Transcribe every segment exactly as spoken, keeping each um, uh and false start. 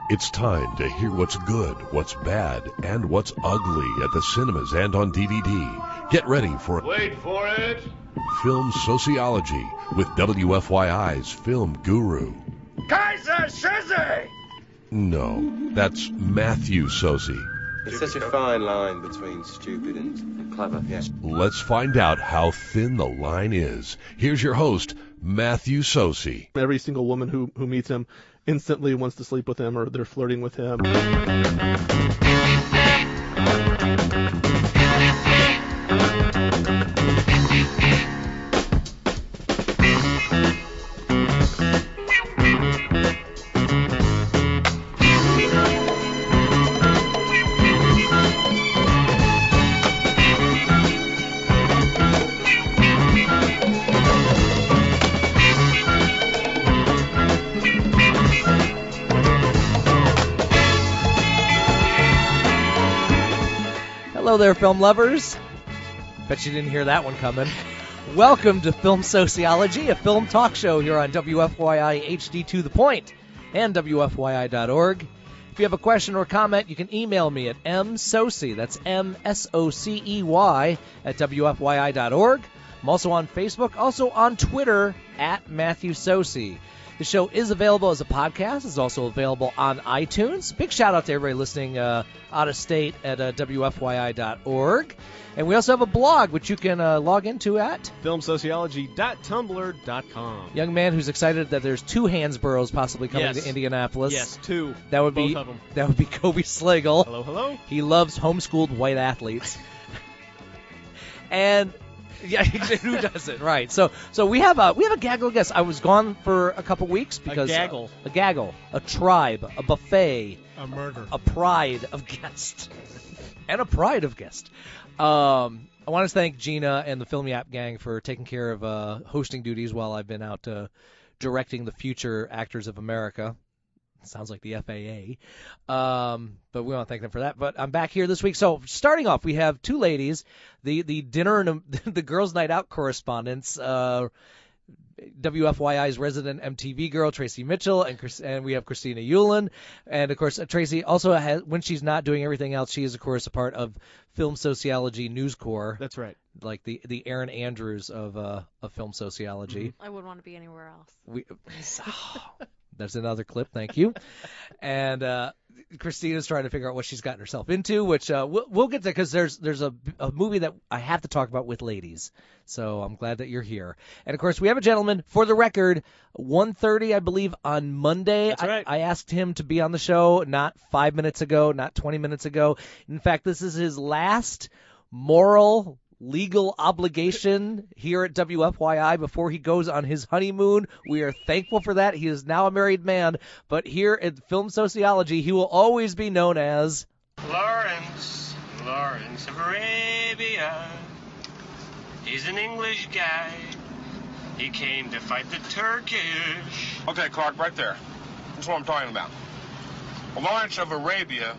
It's time to hear what's good, what's bad, and what's ugly at the cinemas and on D V D. Get ready for Wait for it! Film Sociology with W F Y I's film guru. Kaiser Soze! No, that's Matthew Sosi. It's such a fine line between stupid and clever, yes. Let's find out how thin the line is. Here's your host, Matthew Sosi. Every single woman who, who meets him instantly wants to sleep with him, or they're flirting with him. Hello there, film lovers. Bet you didn't hear that one coming. Welcome to Film Sociology, a film talk show here on W F Y I H D to the Point and W F Y I dot org. If you have a question or comment, you can email me at msocey, that's M S O C E Y, at W F Y I dot org. I'm also on Facebook, also on Twitter, at Matthew Sosi. The show is available as a podcast. It's also available on iTunes. Big shout out to everybody listening uh, out of state at uh, W F Y I dot org. And we also have a blog, which you can uh, log into at film sociology dot tumblr dot com. Young man who's excited that there's two Hansboroughs possibly coming yes. to Indianapolis. Yes, two. That would Both be of them. that would be Kobe Slagle. Hello, hello. He loves homeschooled white athletes. And yeah, who doesn't? Right. So, so we have a we have a gaggle of guests. I was gone for a couple weeks because a gaggle, uh, a gaggle, a tribe, a buffet, a murder, a pride of guests, and a pride of guests. Um, I want to thank Gina and the Film Yap gang for taking care of uh, hosting duties while I've been out uh, directing the Future Actors of America. Sounds like the F A A. Um, but we want to thank them for that. But I'm back here this week. So starting off, we have two ladies, the the dinner and the girls' night out correspondents, uh, W F Y I's resident M T V girl, Tracy Mitchell, and Chris, and we have Christina Yulin. And, of course, Tracy also has, when she's not doing everything else, she is, of course, a part of Film Sociology News Corps. That's right. Like the, the Aaron Andrews of uh, of film sociology. I wouldn't want to be anywhere else. We, There's another clip, thank you. And uh, Christina's trying to figure out what she's gotten herself into, which uh, we'll, we'll get to because there's there's a, a movie that I have to talk about with ladies. So I'm glad that you're here. And, of course, we have a gentleman, for the record, one thirty, I believe, on Monday. That's right. I, I asked him to be on the show not five minutes ago, not twenty minutes ago. In fact, this is his last moral legal obligation here at W F Y I before he goes on his honeymoon. We are thankful for that. He is now a married man, but here at Film Sociology, he will always be known as Lawrence, Lawrence of Arabia. He's an English guy. He came to fight the Turkish. Okay, Clark, right there. That's what I'm talking about. Lawrence of Arabia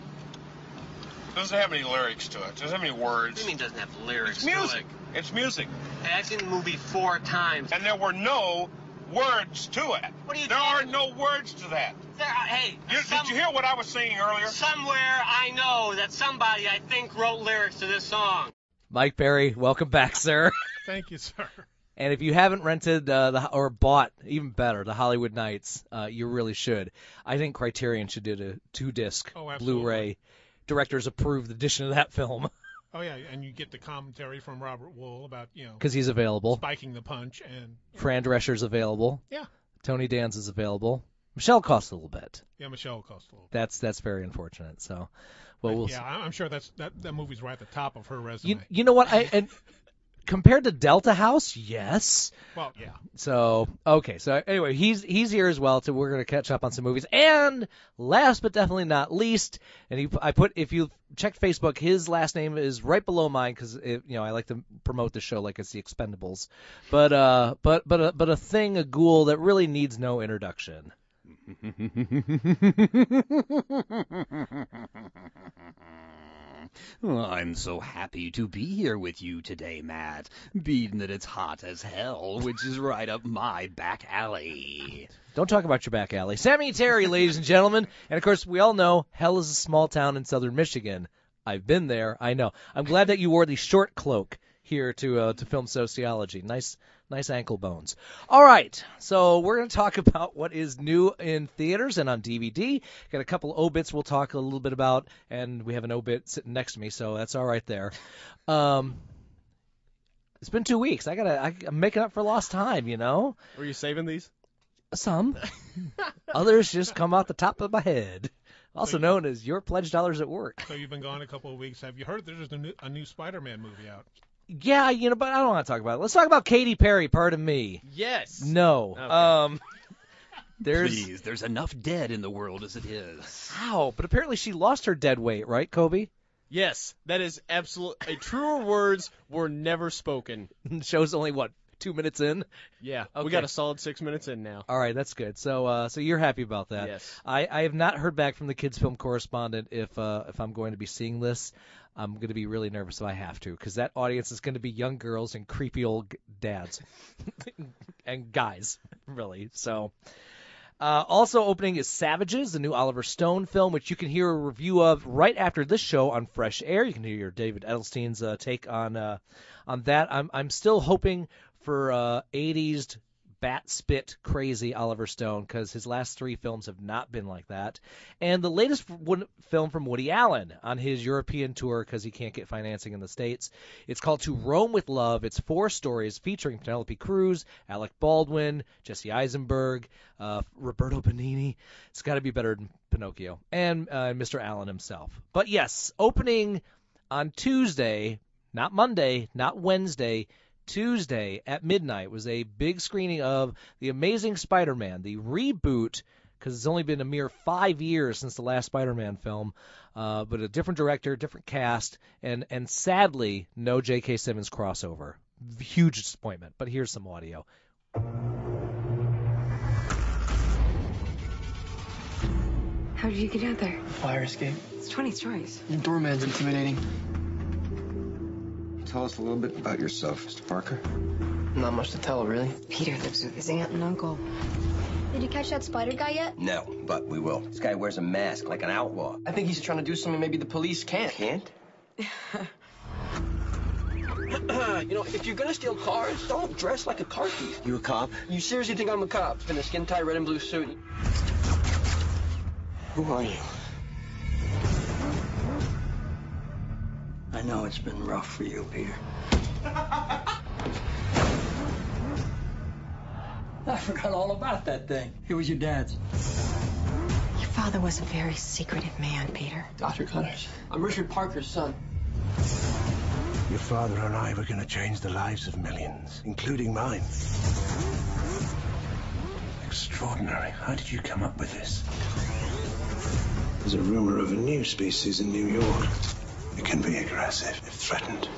doesn't have any lyrics to it. Doesn't have any words. What do you mean doesn't have lyrics? It's music. To it? It's music. Hey, I've seen the movie four times. And there were no words to it. What are you There are talking? no words to that. There, hey, You, some, did you hear what I was singing earlier? somewhere I know that somebody I think wrote lyrics to this song. Mike Berry. Welcome back, sir. Thank you, sir. And if you haven't rented uh, the or bought, even better, the Hollywood Nights, uh, you really should. I think Criterion should do a two-disc Oh, absolutely. Blu-ray. Directors approved edition of that film Oh, yeah, and you get the commentary from Robert Wool about, you know, because he's available. spiking the punch. And Fran Drescher's available. Yeah. Tony Danza is available. Michelle costs a little bit. Yeah, Michelle cost a little. That's that's very unfortunate. So, well, we'll yeah, see. I'm sure that's that, that movie's right at the top of her resume. You you know what? I and compared to Delta House, yes. Well, yeah. So okay, so anyway, he's he's here as well. So we're gonna catch up on some movies. And last but definitely not least, and he I put if you check Facebook, his last name is right below mine because you know I like to promote the show like it's the Expendables, but uh but but a, but a thing a ghoul that really needs no introduction. I'm so happy to be here with you today, Matt, being that it's hot as hell, which is right up my back alley. Don't talk about your back alley. Sammy Terry, ladies and gentlemen. And, of course, we all know hell is a small town in southern Michigan. I've been there. I know. I'm glad that you wore the short cloak here to uh, to Film Sociology. Nice nice ankle bones. All right. So we're going to talk about what is new in theaters and on D V D. Got a couple obits we'll talk a little bit about, and we have an obit sitting next to me, so that's all right there. Um, it's been two weeks. I gotta. I, I'm making up for lost time, you know. Were you saving these? Some. Others just come out the top of my head. Also so you, known as your pledge dollars at work. So you've been gone a couple of weeks. Have you heard there's a new, a new Spider-Man movie out? Yeah, you know, but I don't want to talk about it. Let's talk about Katy Perry, pardon me. Yes. No. Okay. Um, there's... Please, there's enough dead in the world as it is. Ow, but apparently she lost her dead weight, right, Kobe? Yes, that is absolute. A truer words were never spoken. Show's only, what, two minutes in? Yeah, okay. We got a solid six minutes in now. All right, that's good. So, uh, so you're happy about that? Yes. I, I have not heard back from the kids' film correspondent if uh, if I'm going to be seeing this. I'm going to be really nervous if I have to, because that audience is going to be young girls and creepy old g- dads and guys, really. So, uh, also opening is Savages, the new Oliver Stone film, which you can hear a review of right after this show on Fresh Air. You can hear your David Edelstein's uh, take on uh, on that. I'm I'm still hoping for uh, eighties bat spit crazy Oliver Stone, because his last three films have not been like that. And the latest f- film from Woody Allen on his European tour, because he can't get financing in the States. It's called To Rome with Love. It's four stories featuring Penelope Cruz, Alec Baldwin, Jesse Eisenberg, uh, Roberto Benigni. It's got to be better than Pinocchio. And uh, Mister Allen himself. But yes, opening on Tuesday, not Monday, not Wednesday, Tuesday at midnight was a big screening of The Amazing Spider-Man, the reboot, because it's only been a mere five years since the last Spider-Man film, uh, but a different director, different cast, and, and sadly, no J K. Simmons crossover. Huge disappointment, but here's some audio. How did you get out there? Fire escape. It's twenty stories. Your doorman's intimidating. Tell us a little bit about yourself, Mister Parker. Not much to tell, really. Peter lives with his aunt and uncle. Did you catch that spider guy yet? No, but we will. This guy wears a mask like an outlaw. I think he's trying to do something maybe the police can't. Can't? You know, if you're gonna steal cars, don't dress like a car thief. You a cop? You seriously think I'm a cop in a skin-tight red and blue suit? Who are you? I know it's been rough for you, Peter. I forgot all about that thing. It was your dad's. Your father was a very secretive man, Peter. Doctor Connors, I'm Richard Parker's son. Your father and I were going to change the lives of millions, including mine. Extraordinary. How did you come up with this? There's a rumor of a new species in New York. It can be aggressive if threatened.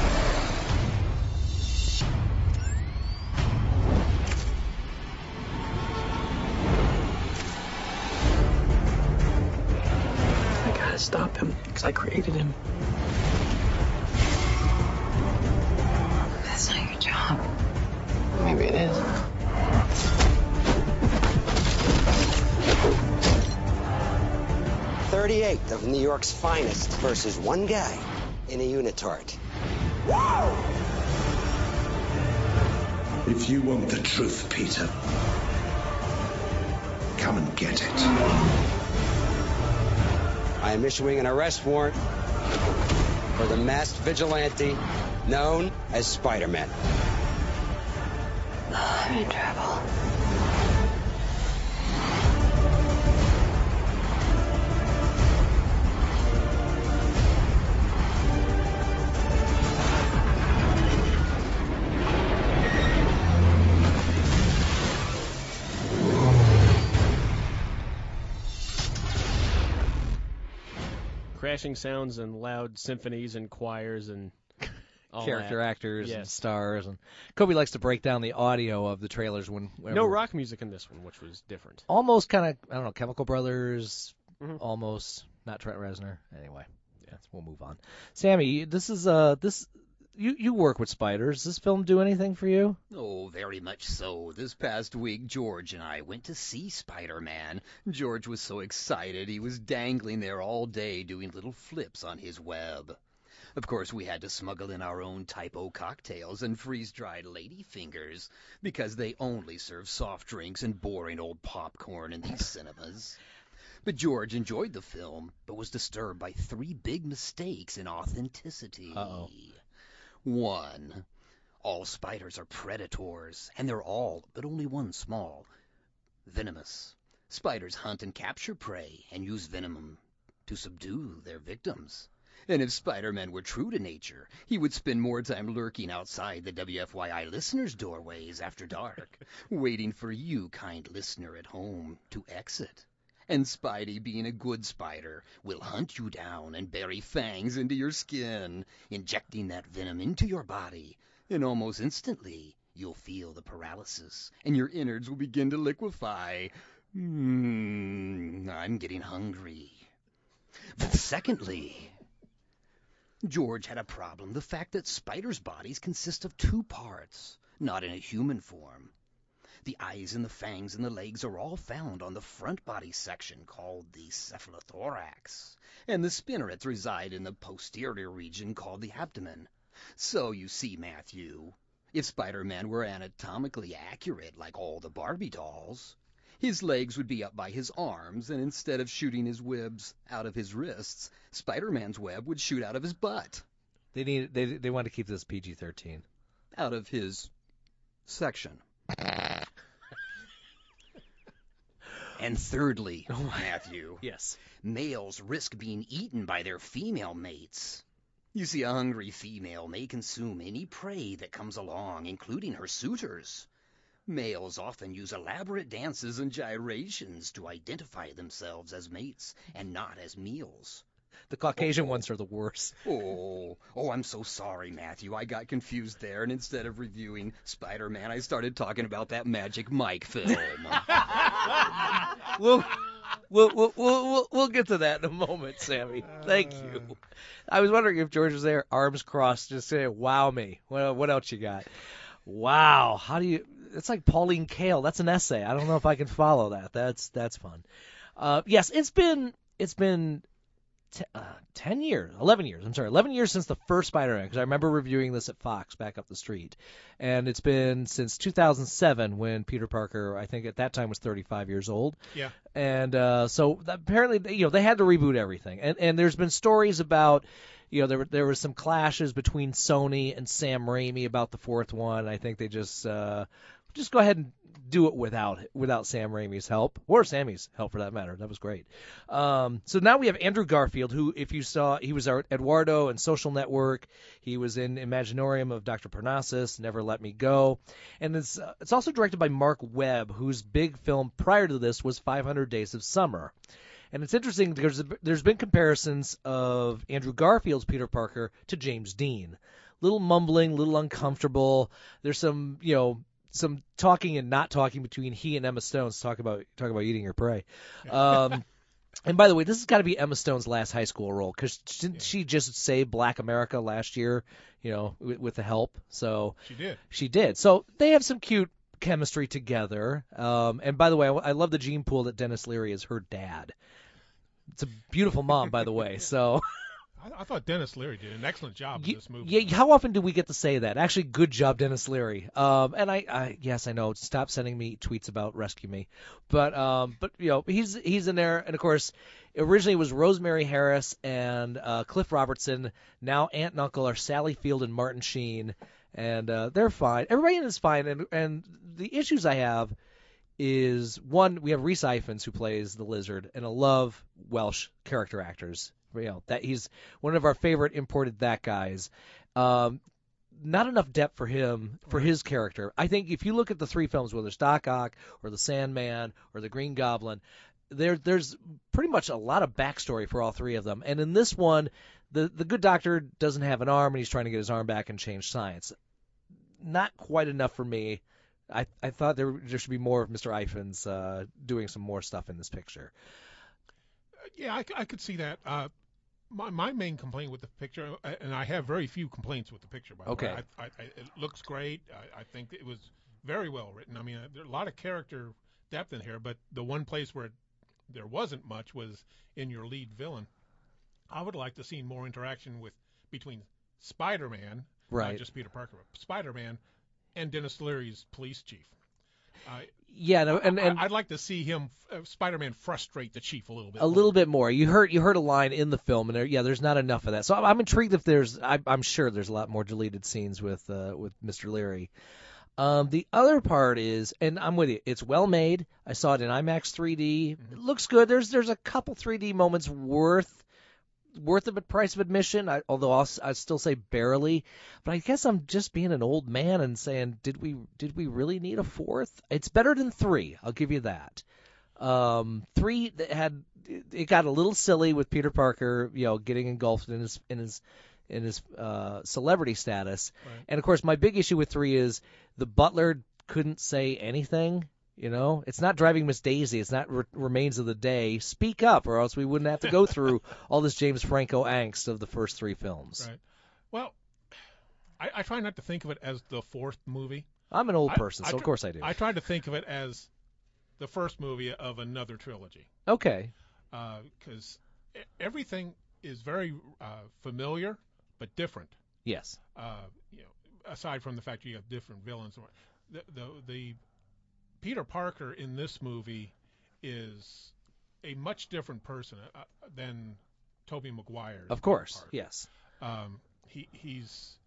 I gotta stop him, because I created him. That's not your job. Maybe it is. thirty-eight of New York's finest versus one guy in a unitard. If you want the truth, Peter, come and get it. I am issuing an arrest warrant for the masked vigilante known as Spider-Man. I'm in trouble. Crashing sounds and loud symphonies and choirs and all character that. actors yes. and stars. And Kobe likes to break down the audio of the trailers when whenever, no rock music in this one, which was different. Almost kind of, I don't know, Chemical Brothers, mm-hmm. almost, not Trent Reznor. Anyway. Yeah, we'll move on. Sammy, this is uh this you you work with spiders. Does this film do anything for you? Oh, very much so. This past week, George and I went to see Spider-Man. George was so excited he was dangling there all day doing little flips on his web. Of course, we had to smuggle in our own typo cocktails and freeze-dried lady fingers because they only serve soft drinks and boring old popcorn in these cinemas. But George enjoyed the film, but was disturbed by three big mistakes in authenticity. Uh-oh. One, all spiders are predators, and they're all, but only one small, venomous. Spiders hunt and capture prey and use venom to subdue their victims. And if Spider-Man were true to nature, he would spend more time lurking outside the W F Y I listeners' doorways after dark, waiting for you, kind listener at home, to exit. And Spidey, being a good spider, will hunt you down and bury fangs into your skin, injecting that venom into your body. And almost instantly, you'll feel the paralysis, and your innards will begin to liquefy. Mmm, I'm getting hungry. But secondly, George had a problem, the fact that spiders' bodies consist of two parts, not in a human form. The eyes and the fangs and the legs are all found on the front body section called the cephalothorax, and the spinnerets reside in the posterior region called the abdomen. So you see, Matthew, if Spider-Man were anatomically accurate like all the Barbie dolls, his legs would be up by his arms, and instead of shooting his webs out of his wrists, Spider-Man's web would shoot out of his butt. They need they they want to keep this P G thirteen. Out of his section. And thirdly, oh, Matthew, yes, males risk being eaten by their female mates. You see, a hungry female may consume any prey that comes along, including her suitors. Males often use elaborate dances and gyrations to identify themselves as mates and not as meals. The Caucasian oh. ones are the worst. Oh, oh, I'm so sorry, Matthew. I got confused there, and instead of reviewing Spider-Man, I started talking about that Magic Mike film. we'll, we'll, we'll, we'll, we'll get to that in a moment, Sammy. Thank you. I was wondering if George was there, arms crossed, just saying, wow me. What, what else you got? Wow. How do you... It's like Pauline Kael. That's an essay. I don't know if I can follow that. That's that's fun. Uh, yes, it's been... It's been... T- uh, ten years, eleven years, I'm sorry, eleven years since the first Spider-Man, because I remember reviewing this at Fox back up the street. And it's been since two thousand seven when Peter Parker, I think at that time, was thirty-five years old. Yeah. And uh, so apparently, you know, they had to reboot everything. And and there's been stories about, you know, there were, there was some clashes between Sony and Sam Raimi about the fourth one. I think they just uh, just go ahead and do it without without Sam Raimi's help, or Sammy's help for that matter. That was great. Um, so now we have Andrew Garfield, who, if you saw, he was our Eduardo in Social Network. He was in Imaginarium of Doctor Parnassus, Never Let Me Go. And it's, uh, it's also directed by Mark Webb, whose big film prior to this was five hundred Days of Summer. And it's interesting because there's been comparisons of Andrew Garfield's Peter Parker to James Dean. Little mumbling, little uncomfortable. There's some, you know, some talking and not talking between he and Emma Stone. Talk about talk about eating your prey. Um, and by the way, this has got to be Emma Stone's last high school role, because didn't she just save Black America last year? You know, with, with the help. So she did. She did. So they have some cute chemistry together. Um, and by the way, I, I love the gene pool that Dennis Leary is her dad. It's a beautiful mom, by the way. So. I thought Dennis Leary did an excellent job in this movie. Yeah, how often do we get to say that? Actually, good job, Dennis Leary. Um, and I, I, yes, I know. Stop sending me tweets about Rescue Me, but, um, but you know, he's he's in there, and of course, originally it was Rosemary Harris and uh, Cliff Robertson. Now Aunt and Uncle are Sally Field and Martin Sheen, and uh, they're fine. Everybody in it is fine, and and the issues I have is one, we have Rhys Ifans who plays the Lizard, and I love Welsh character actors. You know, that he's one of our favorite imported that guys. Um, not enough depth for him, for his character. I think if you look at the three films, whether it's Doc Ock or The Sandman or The Green Goblin, there there's pretty much a lot of backstory for all three of them. And in this one, the, the good doctor doesn't have an arm, and he's trying to get his arm back and change science. Not quite enough for me. I, I thought there, there should be more of Mister Ifans uh, doing some more stuff in this picture. Yeah, I, I could see that. Uh, My, my main complaint with the picture, and I have very few complaints with the picture, by the Okay. way. I, I, I, it looks great. I, I think it was very well written. I mean, uh, there are a lot of character depth in here, but the one place where it, there wasn't much was in your lead villain. I would like to see more interaction with between Spider-Man, Right. not just Peter Parker, but Spider-Man, and Dennis Leary's police chief. Uh, Yeah, no, and, and I, I'd like to see him, uh, Spider-Man, frustrate the chief a little bit. a little bit more. You heard you heard a line in the film, and there, yeah, there's not enough of that. So I'm, I'm intrigued if there's. I, I'm sure there's a lot more deleted scenes with uh, with Mister Leary. Um, the other part is, and I'm with you. It's well made. I saw it in IMAX three D. Mm-hmm. It looks good. There's there's a couple three D moments worth worth of a price of admission. I, although I'll I still say barely. But I guess I'm just being an old man and saying, did we did we really need a fourth? It's better than three. I'll give you that. Um, three that had it got a little silly with Peter Parker, you know, getting engulfed in his in his in his uh, celebrity status. Right. And of course, my big issue with three is the butler couldn't say anything. You know, it's not Driving Miss Daisy. It's not Re- Remains of the Day. Speak up, or else we wouldn't have to go through all this James Franco angst of the first three films. Right. Well, I, I try not to think of it as the fourth movie. I'm an old I- person, I so tr- of course I do. I try to think of it as the first movie of another trilogy. Okay. Because uh, everything is very uh, familiar but different. Yes. Uh, you know, aside from the fact you have different villains, the the, the Peter Parker in this movie is a much different person uh, than Tobey Maguire. Of course. Parker. Yes. Um, he he's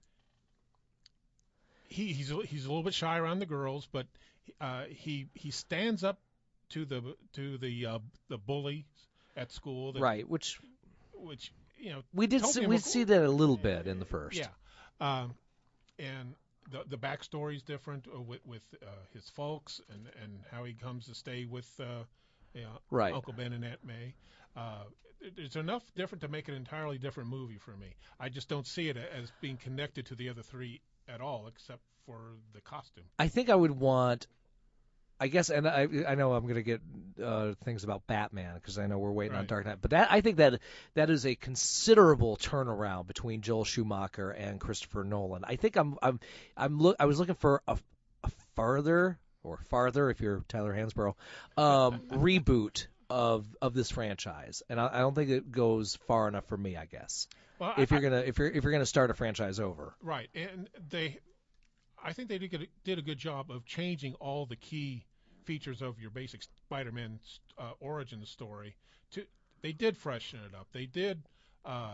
he he's a- he's a little bit shy around the girls, but uh, he he stands up to the to the uh, the bullies at school. That, Right. Which which you know we did. Tobey See, we Mag- see that a little bit in the first. Yeah, um, and the the backstory is different uh, with with uh, his folks and, and how he comes to stay with uh, you know, Right. Uncle Ben and Aunt May. Uh, it- it's enough different to make an entirely different movie for me. I just don't see it as being connected to the other three at all, except for the costume. I think I would want. I guess, and I I know I'm going to get uh, things about Batman because I know we're waiting on Right. Dark Knight, but that I think that that is a considerable turnaround between Joel Schumacher and Christopher Nolan. I think I'm I'm I'm look I was looking for a, a farther or farther if you're Tyler Hansborough um, reboot of of this franchise, and I, I don't think it goes far enough for me. I guess Well, if I- you're gonna if you're if you're gonna start a franchise over. Right, and they, I think they did get a, did a good job of changing all the key features of your basic Spider-Man uh, origin story. To they did freshen it up. They did. Uh,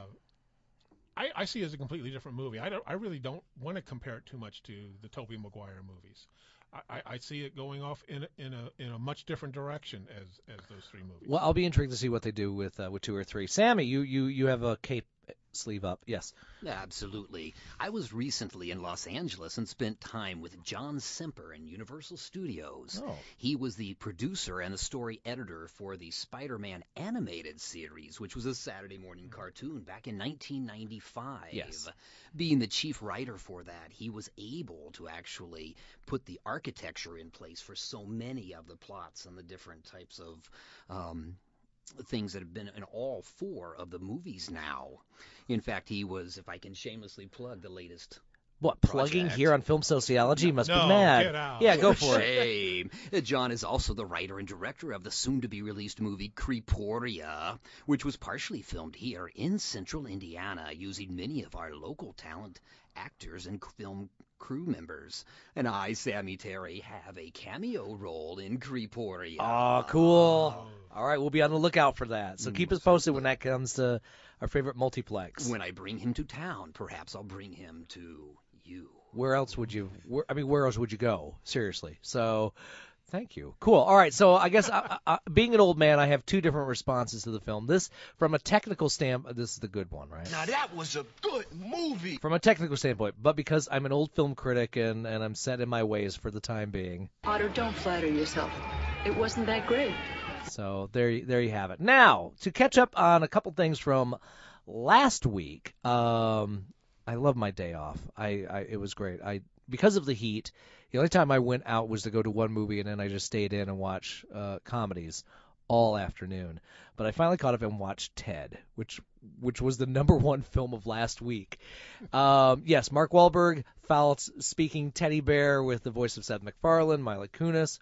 I, I see it as a completely different movie. I don't. I really don't want to compare it too much to the Tobey Maguire movies. I, I, I see it going off in a, in a in a much different direction as as those three movies. Well, I'll be intrigued to see what they do with uh, with two or three. Sammy, you you you have a cape sleeve up. Yes. Absolutely. I was recently in Los Angeles and spent time with John Semper in Universal Studios. Oh. He was the producer and the story editor for the Spider-Man animated series, which was a Saturday morning cartoon back in nineteen ninety-five. Yes. Being the chief writer for that, he was able to actually put the architecture in place for so many of the plots and the different types of um, things that have been in all four of the movies now. In fact, he was, if I can shamelessly plug the latest What, plugging project. here on Film Sociology? You must No, be mad. get out. Yeah, go for it. Shame. Uh, John is also the writer and director of the soon-to-be-released movie Creeporia, which was partially filmed here in central Indiana using many of our local talent, actors, and film crew members. And I, Sammy Terry, have a cameo role in Creeporia. Oh, cool. All right, we'll be on the lookout for that. So keep us posted when that comes to our favorite multiplex. When I bring him to town, perhaps I'll bring him to you. Where else would you? Where, I mean, where else would you go? Seriously. So, thank you. Cool. All right. So I guess I, I, being an old man, I have two different responses to the film. This, from a technical standpoint, this is the good one, right? Now that was a good movie. From a technical standpoint, but because I'm an old film critic and, and I'm set in my ways for the time being. Otto, don't flatter yourself. It wasn't that great. So there, y- there you have it. Now, to catch up on a couple things from last week, um, I love my day off. I, I it was great. I because of the heat, the only time I went out was to go to one movie, and then I just stayed in and watch uh, comedies all afternoon. But I finally caught up and watched Ted, which which was the number one film of last week. Um, yes, Mark Wahlberg, foul-speaking teddy bear with the voice of Seth MacFarlane, Mila Kunis.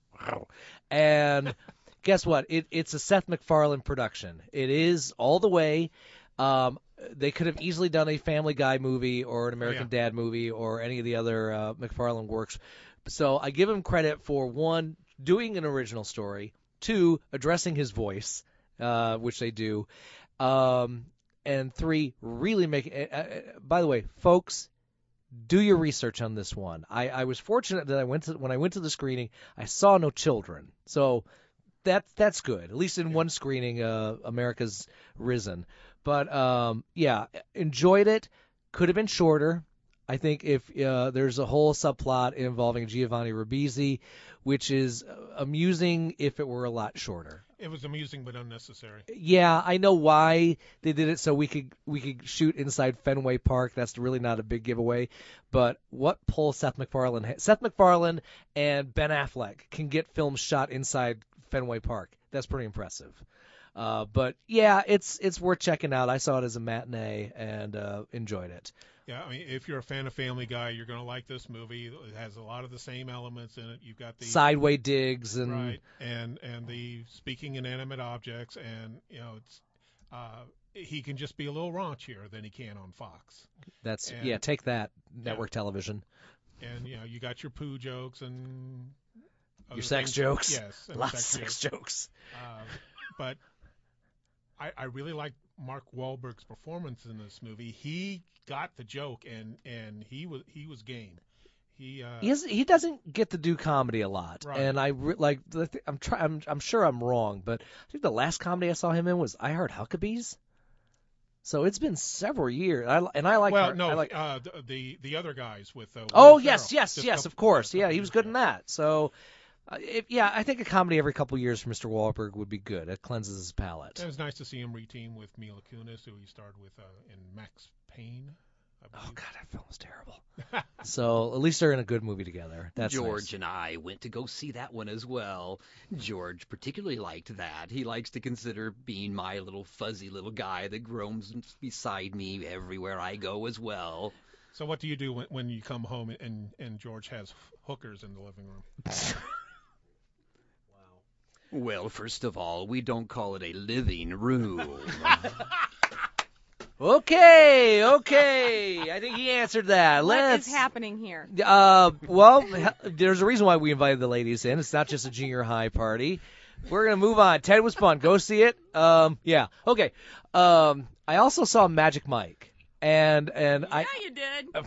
And guess what? It, it's a Seth MacFarlane production. It is all the way. Um, they could have easily done a Family Guy movie or an American oh, yeah. Dad movie or any of the other uh, MacFarlane works. So I give him credit for, one, doing an original story, two, addressing his voice, uh, which they do, um, and three, really making uh, – uh, by the way, folks, do your research on this one. I, I was fortunate that I went to when I went to the screening, I saw no children. So that, that's good. At least in yeah. one screening, uh, America's Risen. But, um, yeah, enjoyed it. Could have been shorter. I think if uh, there's a whole subplot involving Giovanni Ribisi, which is amusing if it were a lot shorter. It was amusing but unnecessary. Yeah, I know why they did it so we could we could shoot inside Fenway Park. That's really not a big giveaway. But what pull Seth MacFarlane ha- Seth MacFarlane and Ben Affleck can get films shot inside Fenway Park. That's pretty impressive. Uh, but yeah, it's it's worth checking out. I saw it as a matinee and uh, enjoyed it. Yeah, I mean, if you're a fan of Family Guy, you're going to like this movie. It has a lot of the same elements in it. You've got the sideway digs and right, and and the speaking inanimate objects, and you know, it's uh, he can just be a little raunchier than he can on Fox. That's and, yeah, take that network yeah. television. And you know, you got your poo jokes and your sex things. jokes. Yes, and lots of sex, sex jokes. jokes. Uh, but I, I really like Mark Wahlberg's performance in this movie. He got the joke, and, and he was he was game. He uh, he, has, he doesn't get to do comedy a lot, right. and I re- like I'm try I'm I'm sure I'm wrong, but I think the last comedy I saw him in was I Heart Huckabees. So it's been several years, I, and I like. Well, her, no, I like, uh, the, the the other guys with. Uh, oh Will yes, Ferrell. yes, Just yes, couple, of course, yeah, couple he was good ago. in that. So. Uh, if, yeah, I think a comedy every couple of years for Mister Wahlberg would be good. It cleanses his palate. It was nice to see him reteam with Mila Kunis, who he starred with uh, in Max Payne. Oh God, that film was terrible. So at least they're in a good movie together. That's George nice. and I went to go see that one as well. George particularly liked that. He likes to consider being my little fuzzy little guy that roams beside me everywhere I go as well. So what do you do when, when you come home and, and George has hookers in the living room? Well, first of all, we don't call it a living room. Okay, okay. I think he answered that. What Let's, is happening here? Uh, well, there's a reason why we invited the ladies in. It's not just a junior high party. We're gonna move on. Ted was fun. Go see it. Um, yeah. Okay. Um, I also saw Magic Mike, and and yeah, I. Yeah, you did.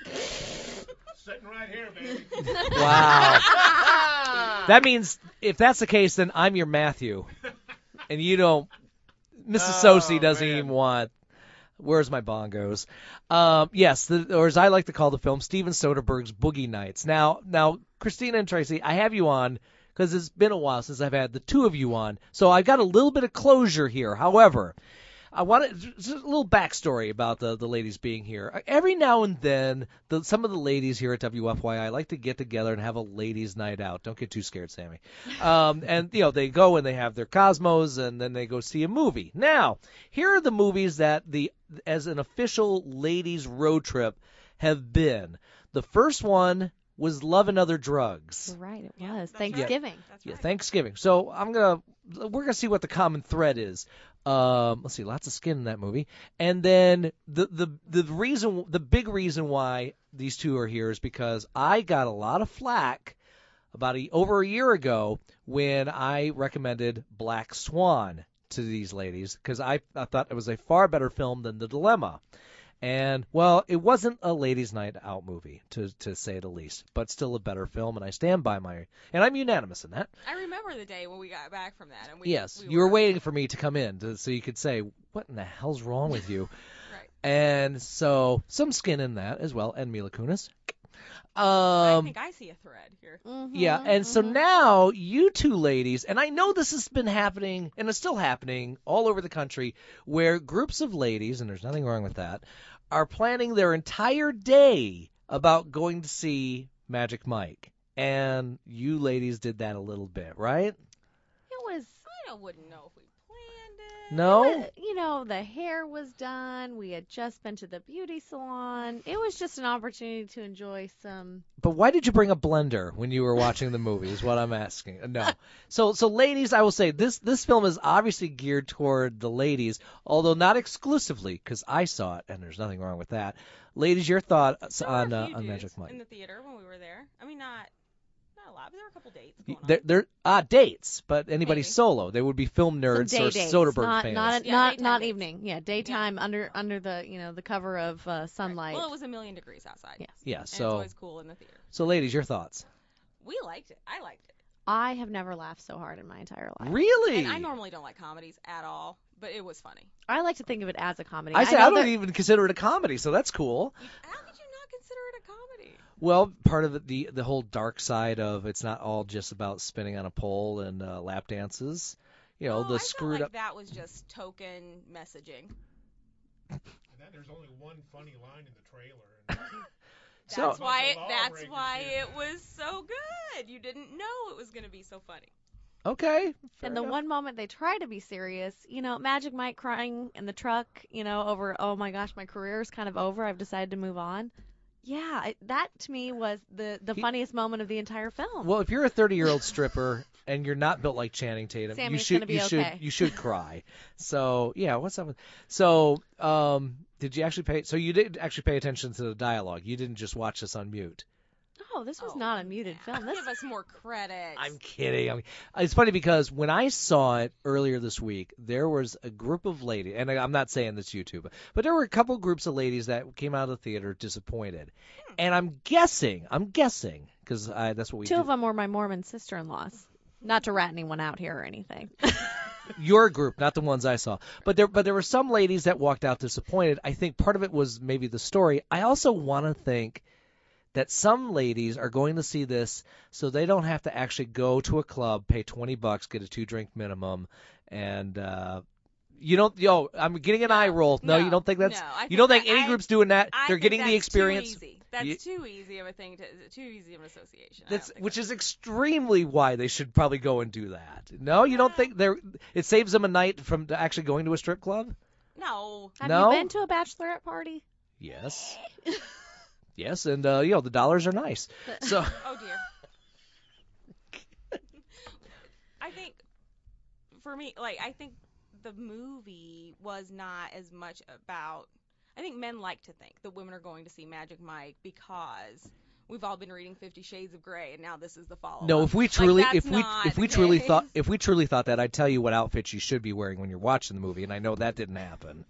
Sitting right here, baby. Wow. That means if that's the case, then I'm your Matthew, and you don't. Missus Oh, Sosi doesn't man. even want. Where's my bongos? Um, yes, the, or as I like to call the film, Steven Soderbergh's Boogie Nights. Now, now, Christina and Tracy, I have you on because it's been a while since I've had the two of you on, so I've got a little bit of closure here. However, I want to, just a little backstory about the, the ladies being here. Every now and then, the, some of the ladies here at W F Y I like to get together and have a ladies' night out. Don't get too scared, Sammy. Um, and, you know, they go and they have their Cosmos, and then they go see a movie. Now, here are the movies that, the as an official ladies' road trip, have been. The first one was Love and Other Drugs. You're right, it was. Thanksgiving. Yeah, That's yeah right. Thanksgiving. So I'm gonna we're gonna see what the common thread is. Um, let's see, lots of skin in that movie. And then the the the reason, the big reason why these two are here is because I got a lot of flack about a, over a year ago when I recommended Black Swan to these ladies because I, I thought it was a far better film than The Dilemma. And, well, it wasn't a ladies' night out movie, to to say the least, but still a better film, and I stand by my – and I'm unanimous in that. I remember the day when we got back from that. And we, Yes, we you were were waiting for me to come in to, so you could say, what in the hell's wrong with you? Right. And so some skin in that as well, and Mila Kunis. Um, I think I see a thread here. Mm-hmm, yeah, and so now you two ladies, and I know this has been happening, and it's still happening all over the country, where groups of ladies, and there's nothing wrong with that, are planning their entire day about going to see Magic Mike. And you ladies did that a little bit, right? It was. I I wouldn't know if we planned it. No? It was- you know, the hair was done. We had just been to the beauty salon. It was just an opportunity to enjoy some. But why did you bring a blender when you were watching the movie is what I'm asking. No. So, so ladies, I will say this this film is obviously geared toward the ladies, although not exclusively, because I saw it, and there's nothing wrong with that. Ladies, your thoughts There were on, a uh, few on dudes Magic Mike? in the theater when we were there. I mean, not not a lot, but there were a couple dates going on. They're, they're ah dates, but anybody Maybe. solo. They would be film nerds Some day or dates, Soderbergh not, fans. Not, Yeah, not, daytime not dates. evening. Yeah, daytime under under the you know the cover of uh, sunlight. Well, it was a million degrees outside. Yes. Yeah, And so it's always cool in the theater. so ladies, your thoughts? We liked it. I liked it. I have never laughed so hard in my entire life. Really? And I normally don't like comedies at all, but it was funny. I like to think of it as a comedy. I say know I don't that- even consider it a comedy, so that's cool. How could you not consider it a comedy? Well, part of it, the the whole dark side of it's not all just about spinning on a pole and uh, lap dances. You know, No, the I screwed felt like up. that was just token messaging. And that there's only one funny line in the trailer. And So- That's why it, Bunch of that's lawbreakers why here. it was so good. You didn't know it was going to be so funny. Okay. And the one moment they try to be serious, you know, Magic Mike crying in the truck, you know, over, oh my gosh, my career is kind of over. I've decided to move on. Yeah, it, that to me was the, the He- funniest moment of the entire film. Well, if you're a thirty-year-old stripper and you're not built like Channing Tatum, you Sammy's should gonna be you should okay. you should cry. So yeah, what's up? With, so um, did you actually pay? So you did actually pay attention to the dialogue. You didn't just watch this on mute. Oh, this was Oh, not a muted film. This Give us more credit. I'm kidding. I mean, it's funny because when I saw it earlier this week, there was a group of ladies, and I- I'm not saying this YouTube, but there were a couple groups of ladies that came out of the theater disappointed. And I'm guessing, I'm guessing, because that's what we two do. of them were my Mormon sister-in-laws. Not to rat anyone out here or anything. Your group, not the ones I saw. But there but there were some ladies that walked out disappointed. I think part of it was maybe the story. I also want to think that some ladies are going to see this so they don't have to actually go to a club, pay twenty bucks, get a two drink minimum, and uh you don't yo, I'm getting an eye roll. No, No, you don't think that's no, I you don't think think that- any I- group's doing that? I They're think getting the that's experience. Too easy. That's You- too easy of a thing to too easy of an association. I That's don't think which so. is extremely why they should probably go and do that. No, you don't think they're it saves them a night from actually going to a strip club? No. Have No? you been to a bachelorette party? Yes. Yes, and uh, you know the dollars are nice. So Oh dear. I think for me, like I think the movie was not as much about. I think men like to think that women are going to see Magic Mike because we've all been reading Fifty Shades of Grey, and now this is the follow-up. no, if we Like, truly that's if we not if we the truly case. thought if we truly thought that, I'd tell you what outfit you should be wearing when you're watching the movie, and I know that didn't happen.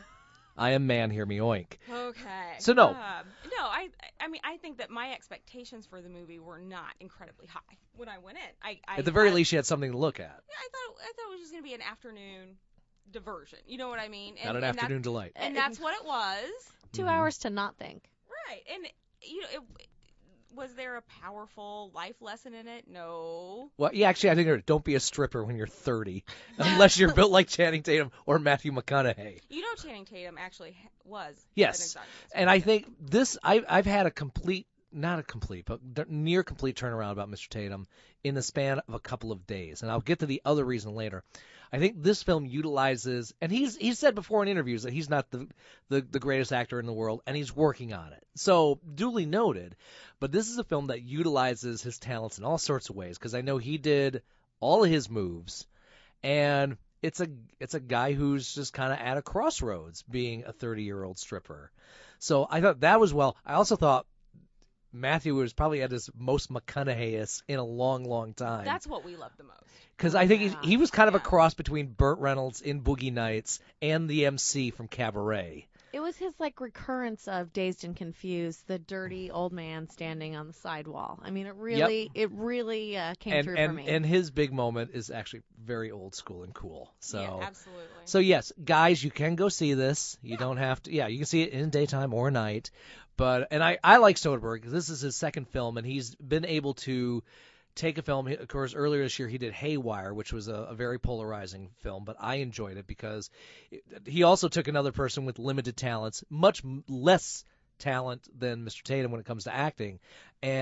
I am man, hear me oink. Okay. So no. Um, no, I I mean I think that my expectations for the movie were not incredibly high when I went in. I, I At the very had- least, you had something to look at. I thought I thought it was just gonna be an afternoon diversion. You know what I mean? Not an and afternoon that, delight. And that's what it was. Two Mm-hmm. hours to not think. Right. And you know, it, was there a powerful life lesson in it? No. Well, yeah, actually, I think there- don't be a stripper when you're thirty, unless you're built like Channing Tatum or Matthew McConaughey. You know, Channing Tatum actually ha- was. an Yes, exotic and I think this I, I've had a complete, not a complete, but d- near complete turnaround about Mister Tatum in the span of a couple of days, and I'll get to the other reason later. I think this film utilizes, and he's he's said before in interviews that he's not the, the the greatest actor in the world, and he's working on it. So duly noted. But this is a film that utilizes his talents in all sorts of ways, because I know he did all of his moves, and it's a it's a guy who's just kind of at a crossroads, being a thirty-year-old stripper. So I thought that was well. I also thought Matthew was probably at his most McConaughey-esque in a long, long time. That's what we love the most. Because I think he's, he was kind of a cross between Burt Reynolds in Boogie Nights and the M C from Cabaret. It was his like recurrence of Dazed and Confused, the dirty old man standing on the sidewall. I mean, it really, it really uh, came and through and, for me. and his big moment is actually very old school and cool. So Yeah, absolutely. So yes, guys, you can go see this. You don't have to. Yeah, you can see it in daytime or night. But and I I like Soderbergh because this is his second film, and he's been able to take a film. Of course, earlier this year he did Haywire, which was a, a very polarizing film, but I enjoyed it because it, he also took another person with limited talents, much m- less talent than Mister Tatum when it comes to acting, and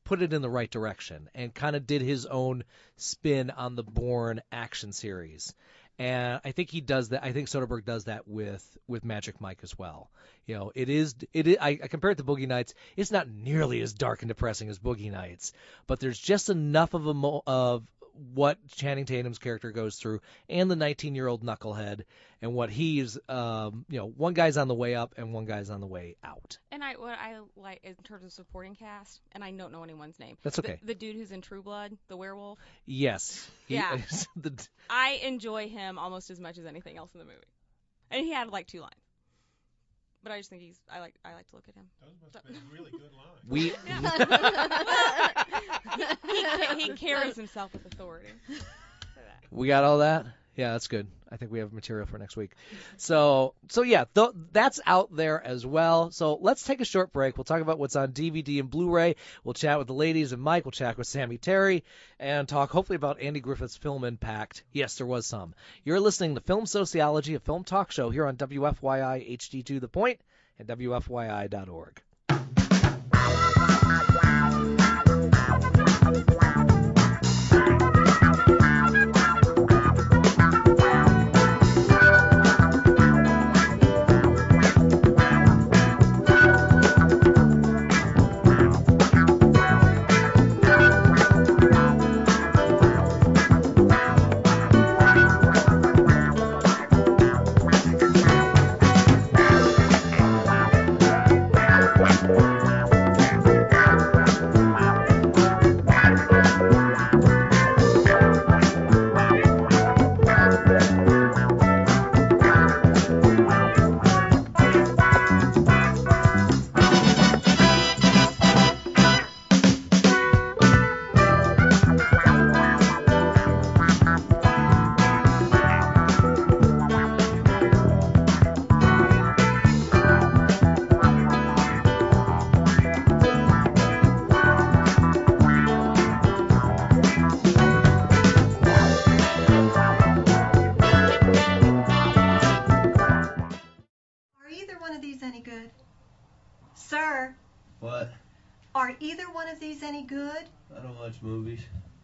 put it in the right direction and kind of did his own spin on the Bourne action series. And I think he does that. I think Soderbergh does that with, with Magic Mike as well. You know, it is, it is, I, I compare it to Boogie Nights. It's not nearly as dark and depressing as Boogie Nights, but there's just enough of a mo- of what Channing Tatum's character goes through and the nineteen-year-old knucklehead and what he's, um, you know, one guy's on the way up and one guy's on the way out. And I what I like in terms of supporting cast, and I don't know anyone's name. That's okay. The, the dude who's in True Blood, the werewolf. Yes. He, Yeah. the, I enjoy him almost as much as anything else in the movie, and he had like two lines. But I just think he's. I like. I like to look at him. Those must have been really good lines. We. he, he carries himself with authority. We got all that? Yeah, that's good. I think we have material for next week. So, so yeah, th- that's out there as well. So let's take a short break. We'll talk about what's on D V D and Blu-ray. We'll chat with the ladies and Mike. We'll chat with Sammy Terry and talk hopefully about Andy Griffith's film impact. Yes, there was some. You're listening to Film Sociology, a film talk show here on W F Y I H D two The Point and W F Y I dot org. Sir, What? are either one of these any good? I don't watch movies.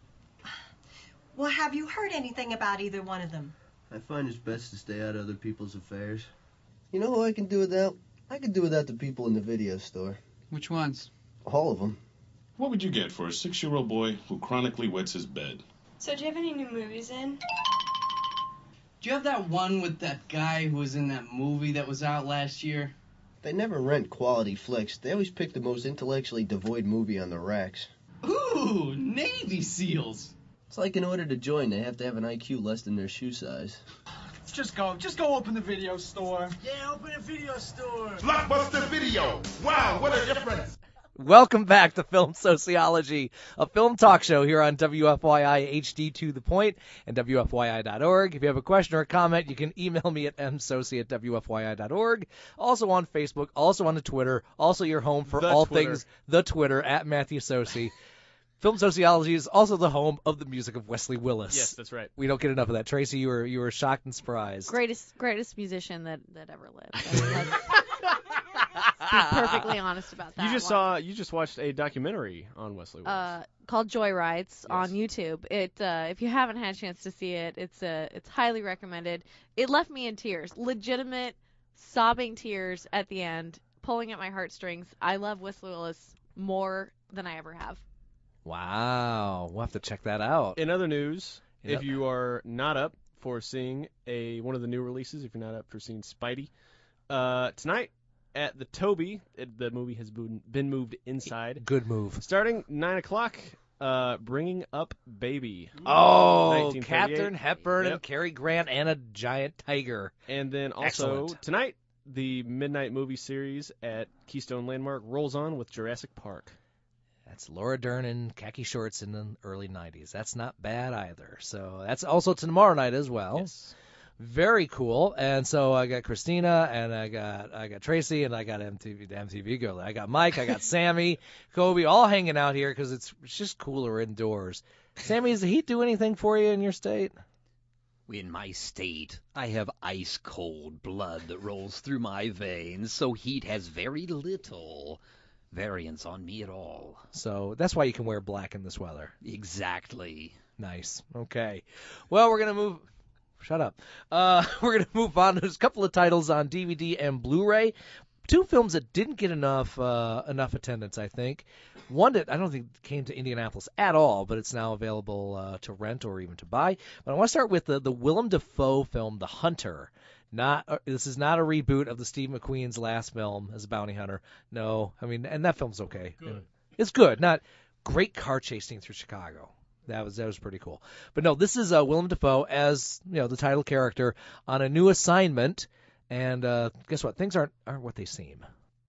Well, have you heard anything about either one of them? I find it's best to stay out of other people's affairs. You know who I can do without? I can do without the people in the video store. Which ones? All of them. What would you get for a six-year-old boy who chronically wets his bed? So do you have any new movies in? Do you have that one with that guy who was in that movie that was out last year? They never rent quality flicks. They always pick the most intellectually devoid movie on the racks. Ooh, Navy SEALs. It's like in order to join, they have to have an I Q less than their shoe size. Let's just go. Just go open the video store. Yeah, open a video store. Blockbuster Video. Wow, what a difference. Welcome back to Film Sociology, a film talk show here on W F Y I H D two The Point and W F Y I dot org. If you have a question or a comment, you can email me at m soci at W F Y I dot org. Also on Facebook, also on the Twitter, also your home for The all Twitter. things the Twitter at Matthew Soci. Film Sociology is also the home of the music of Wesley Willis. Yes, that's right. We don't get enough of that. Tracy, you were you were shocked and surprised. Greatest greatest musician that, that ever lived. I mean, like, be perfectly honest about that. You just one. saw, you just watched a documentary on Wesley Willis. uh, called Joyrides on YouTube. It uh, if you haven't had a chance to see it, it's uh, it's highly recommended. It left me in tears, legitimate sobbing tears at the end, pulling at my heartstrings. I love Wesley Willis more than I ever have. Wow, we'll have to check that out. In other news, Yep. if you are not up for seeing a one of the new releases, if you're not up for seeing Spidey, uh, tonight at the Toby, it, the movie has been, been moved inside. Good move. Starting nine o'clock, uh, Bringing Up Baby. Oh, nineteen thirty-eight. Catherine Hepburn Yep. and Cary Grant and a giant tiger. And then also Excellent. tonight, the Midnight Movie Series at Keystone Landmark rolls on with Jurassic Park. That's Laura Dern in khaki shorts in the early nineties. That's not bad either. So that's also tomorrow night as well. Yes. Very cool. And so I got Christina and I got I got Tracy and I got M T V the M T V girl. I got Mike. I got Sammy, Kobe, all hanging out here because it's, it's just cooler indoors. Sammy, does the heat do anything for you in your state? In my state, I have ice-cold blood that rolls through my veins, so heat has very little variance on me at all. So that's why you can wear black in this weather. Exactly. Nice. Okay. Well, we're going to move... Shut up. Uh, we're going to move on. There's a couple of titles on D V D and Blu-ray. Two films that didn't get enough uh, enough attendance, I think. One that I don't think came to Indianapolis at all, but it's now available uh, to rent or even to buy. But I want to start with the, the Willem Dafoe film, The Hunter. Not uh, this is not a reboot of the Steve McQueen's last film as a bounty hunter. No, I mean, and that film's okay. Good. It's good. Not great car chasing through Chicago. That was that was pretty cool. But no, this is uh, Willem Dafoe as you know the title character on a new assignment. And uh, guess what? Things aren't aren't what they seem.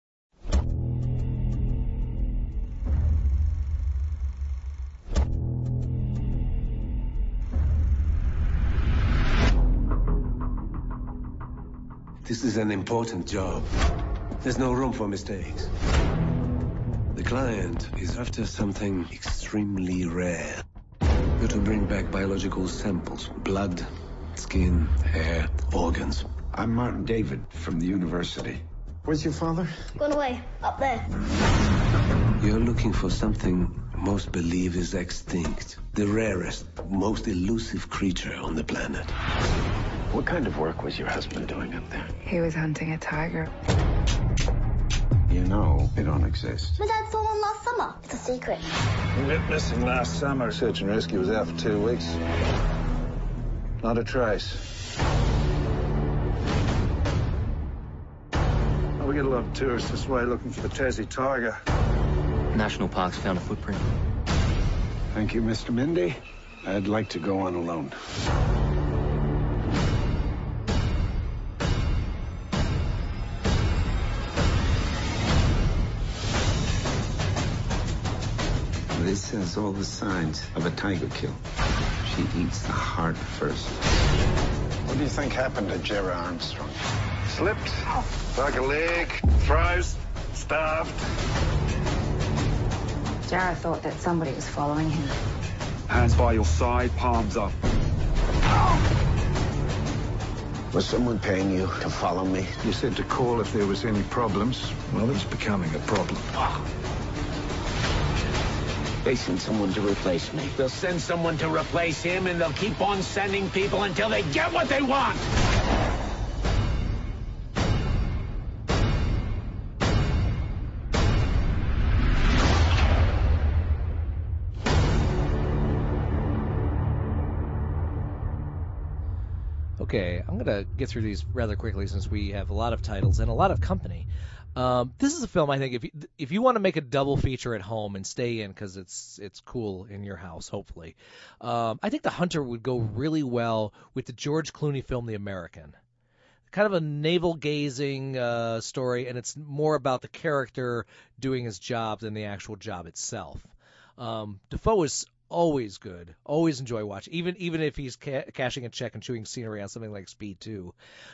This is an important job. There's no room for mistakes. The client is after something extremely rare. You're to bring back biological samples. Blood, skin, hair, organs. I'm Martin David from the university. Where's your father? Gone away. Up there. You're looking for something most believe is extinct. The rarest, most elusive creature on the planet. What kind of work was your husband doing up there? He was hunting a tiger. You know they don't exist. My dad saw one last summer. It's a secret. He went missing last summer. Search and rescue was out for two weeks. Not a trace. Oh, we get a lot of tourists this way looking for the Tassie tiger. National Parks found a footprint. Thank you, Mister Mindy. I'd like to go on alone. This has all the signs of a tiger kill. She eats the heart first. What do you think happened to Jerry Armstrong? Slipped, broke a leg, froze, starved. Jarrah thought that somebody was following him. Hands by your side, palms up. Was someone paying you to follow me? You said to call if there was any problems. Well, it's becoming a problem. They send someone to replace me. They'll send someone to replace him, and they'll keep on sending people until they get what they want. Okay, I'm going to get through these rather quickly since we have a lot of titles and a lot of company. Um, this is a film I think if you, if you want to make a double feature at home and stay in because it's it's cool in your house, hopefully. Um, I think The Hunter would go really well with the George Clooney film The American. Kind of a navel-gazing uh, story, and it's more about the character doing his job than the actual job itself. Um, Dafoe is always good. Always enjoy watching, even even if he's ca- cashing a check and chewing scenery on something like Speed two.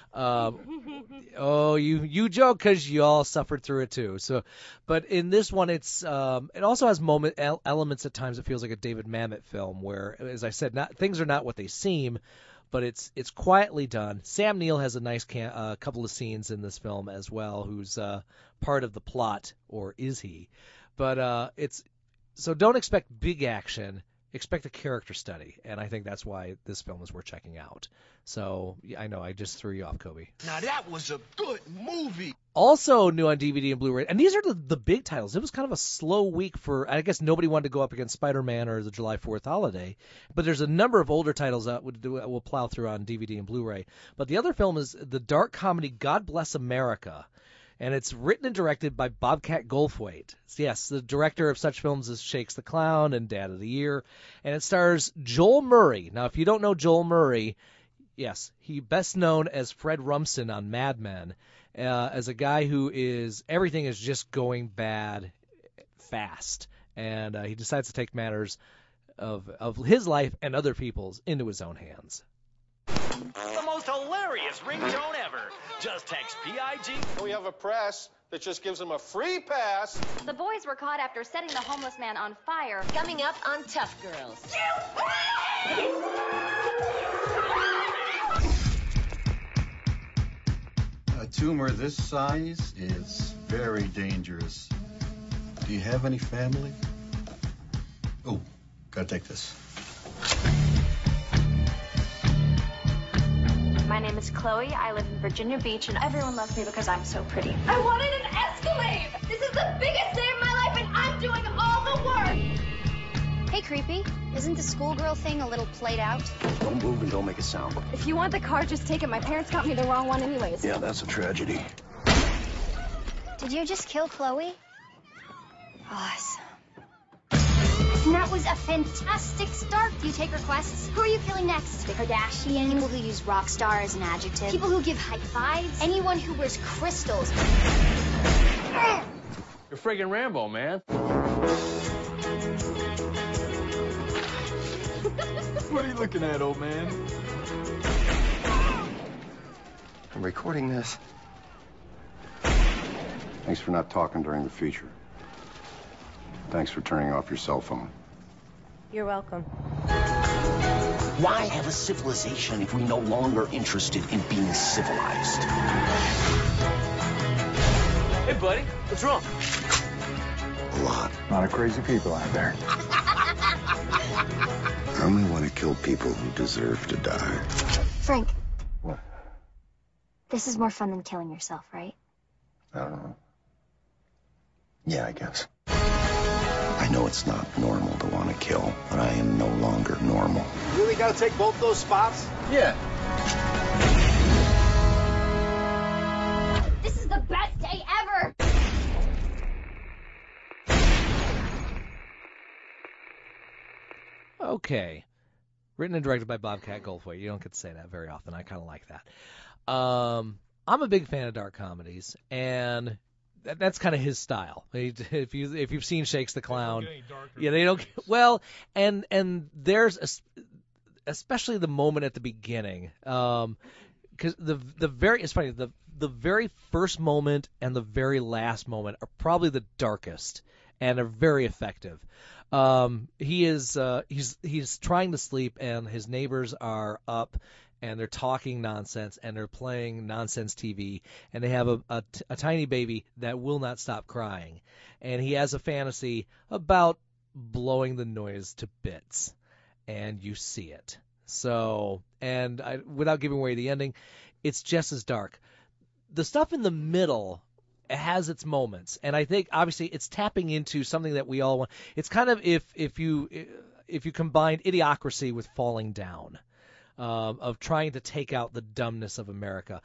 Um, oh, you you joke because you all suffered through it too. So, but in this one, it's um, it also has moment el- elements at times. It feels like a David Mamet film, where, as I said, not things are not what they seem, but it's it's quietly done. Sam Neill has a nice can- uh, couple of scenes in this film as well, who's uh, part of the plot, or is he? But uh, it's So don't expect big action. Expect a character study, and I think that's why this film is worth checking out. So I know I just threw you off, Kobe. Now that was a good movie. Also new on D V D and Blu-ray, and these are the, the big titles. It was kind of a slow week for, I guess nobody wanted to go up against Spider-Man or the July fourth holiday, but there's a number of older titles that we'll plow through on D V D and Blu-ray. But the other film is the dark comedy God Bless America. And it's written and directed by Bobcat Goldthwait. Yes, the director of such films as Shakes the Clown and Dad of the Year. And it stars Joel Murray. Now, if you don't know Joel Murray, yes, he best known as Fred Rumson on Mad Men, uh, as a guy who is, everything is just going bad fast. And uh, he decides to take matters of, of his life and other people's into his own hands. The most hilarious ringtone ever. Just text P I G. We have a press that just gives them a free pass. The boys were caught after setting the homeless man on fire. Coming up on Tough Girls. A tumor this size is very dangerous. Do you have any family? Oh, gotta take this. My name is Chloe. I live in Virginia Beach, and everyone loves me because I'm so pretty. I wanted an Escalade! This is the biggest day of my life, and I'm doing all the work! Hey, creepy. Isn't the schoolgirl thing a little played out? Don't move and don't make a sound. If you want the car, just take it. My parents got me the wrong one anyways. Yeah, that's a tragedy. Did you just kill Chloe? Awesome. That was a fantastic start. Do you take requests? Who are you killing next? The Kardashian? People who use rock star as an adjective? People who give high fives? Anyone who wears crystals? You're friggin' Rambo, man. What are you looking at, old man? I'm recording this. Thanks for not talking during the feature. Thanks for turning off your cell phone. You're welcome. Why have a civilization if we're no longer interested in being civilized? Hey, buddy, what's wrong? A lot. A lot of crazy people out there. I only want to kill people who deserve to die. Frank. What? This is more fun than killing yourself, right? I don't know. Yeah, I guess. I know it's not normal to want to kill, but I am no longer normal. You really gotta take both those spots? Yeah. This is the best day ever! Okay. Written and directed by Bobcat Goldthwait. You don't get to say that very often. I kind of like that. Um, I'm a big fan of dark comedies, and that, that's kind of his style. If you if you've seen Shakes the Clown, They don't get any darker. yeah, they don't. Get, well, and and there's a, especially the moment at the beginning, um, because the the very it's funny the the very first moment and the very last moment are probably the darkest and are very effective. Um, he is uh, he's he's trying to sleep, and his neighbors are up, and they're talking nonsense, and they're playing nonsense T V, and they have a, a, a tiny baby that will not stop crying, and he has a fantasy about blowing the noise to bits, and you see it. So, and I, without giving away the ending, it's just as dark. The stuff in the middle has its moments, and I think obviously it's tapping into something that we all want. It's kind of if if you if you combine Idiocracy with Falling Down, um, of trying to take out the dumbness of America.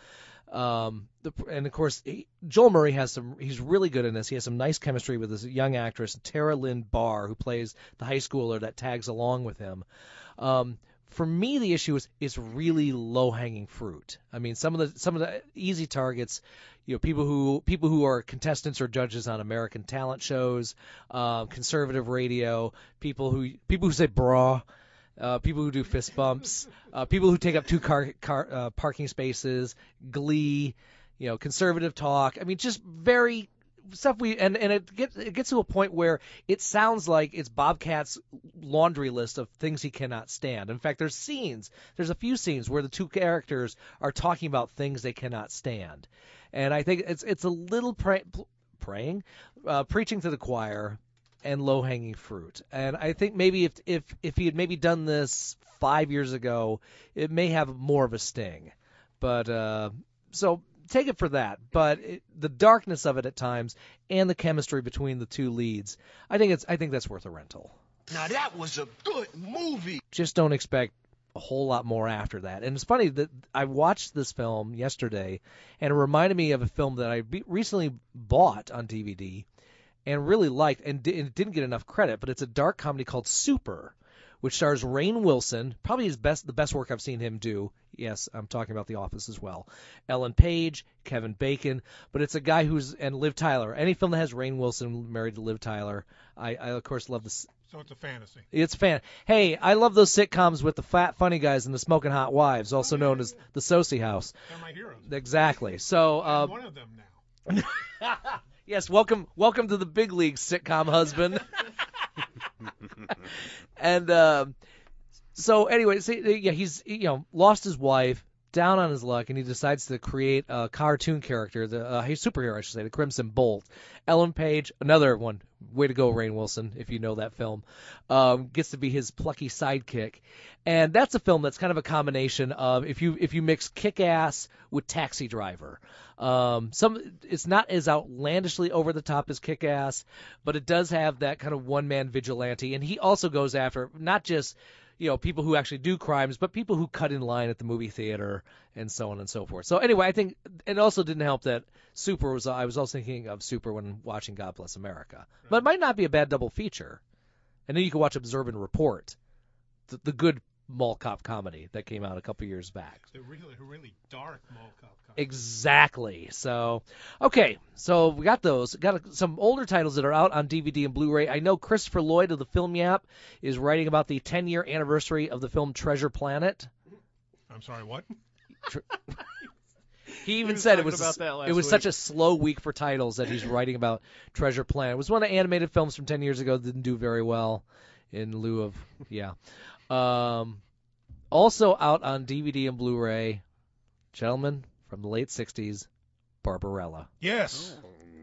Um, the, and of course, he, Joel Murray has some. He's really good in this. He has some nice chemistry with this young actress, Tara Lynn Barr, who plays the high schooler that tags along with him. Um, For me, the issue is it's really low-hanging fruit. I mean, some of the some of the easy targets, you know, people who people who are contestants or judges on American talent shows, uh, conservative radio, people who people who say bra, uh, people who do fist bumps, uh, people who take up two car, car uh, parking spaces, Glee, you know, conservative talk. I mean, just very. Stuff we and, and it gets it gets to a point where it sounds like it's Bobcat's laundry list of things he cannot stand. In fact, there's scenes, there's a few scenes where the two characters are talking about things they cannot stand, and I think it's it's a little pray, praying, uh, preaching to the choir, and low hanging fruit. And I think maybe if if if he had maybe done this five years ago, it may have more of a sting. But uh, so. Take it for that, but it, the darkness of it at times and the chemistry between the two leads, I think it's I think that's worth a rental. Now that was a good movie. Just don't expect a whole lot more after that. And it's funny that I watched this film yesterday, and it reminded me of a film that I be- recently bought on D V D and really liked, and, di- and it didn't get enough credit. But it's a dark comedy called Super, which stars Rainn Wilson, probably his best, the best work I've seen him do. Yes, I'm talking about The Office as well. Ellen Page, Kevin Bacon, but it's a guy who's, and Liv Tyler. Any film that has Rainn Wilson married to Liv Tyler, I, I of course love this. So it's a fantasy. It's fan. Hey, I love those sitcoms with the fat, funny guys and the smoking hot wives, also known as the Sosie House. They're my heroes. Exactly. So, uh, I'm one of them now. Yes, welcome, welcome to the big league, sitcom husband. And uh, so, anyway, so, yeah, he's you know lost his wife, down on his luck, and he decides to create a cartoon character, the uh, superhero, I should say, the Crimson Bolt. Ellen Page, another one way to go, Rainn Wilson, if you know that film, um, gets to be his plucky sidekick. And that's a film that's kind of a combination of, if you if you mix Kick-Ass with Taxi Driver. Um, some It's not as outlandishly over the top as Kick-Ass, but it does have that kind of one-man vigilante. And he also goes after not just, you know, people who actually do crimes, but people who cut in line at the movie theater and so on and so forth. So anyway, I think it also didn't help that Super was, I was also thinking of Super when watching God Bless America. Right. But it might not be a bad double feature. And then you can watch Observe and Report, the, the good mall cop comedy that came out a couple years back. The really, really dark mall cop comedy. Exactly. So, okay, so we got those. Got some older titles that are out on D V D and Blu-ray. I know Christopher Lloyd of the Film Yap is writing about the ten-year anniversary of the film Treasure Planet. I'm sorry, what? He even he said it was about that last it was week. such a slow week for titles that he's writing about Treasure Planet. It was one of the animated films from ten years ago that didn't do very well in lieu of, yeah. Um, also out on D V D and Blu-ray, gentlemen from the late sixties, Barbarella. Yes.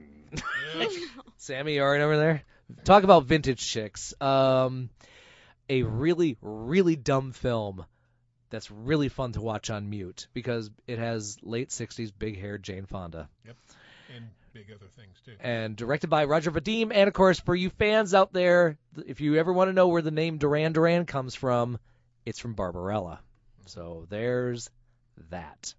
yes. Sammy, you all right over there? Talk about vintage chicks. Um, a really, really dumb film that's really fun to watch on mute because it has late sixties big-haired Jane Fonda. Yep, and big other things, too. And directed by Roger Vadim. And, of course, for you fans out there, if you ever want to know where the name Duran Duran comes from, it's from Barbarella. So there's that.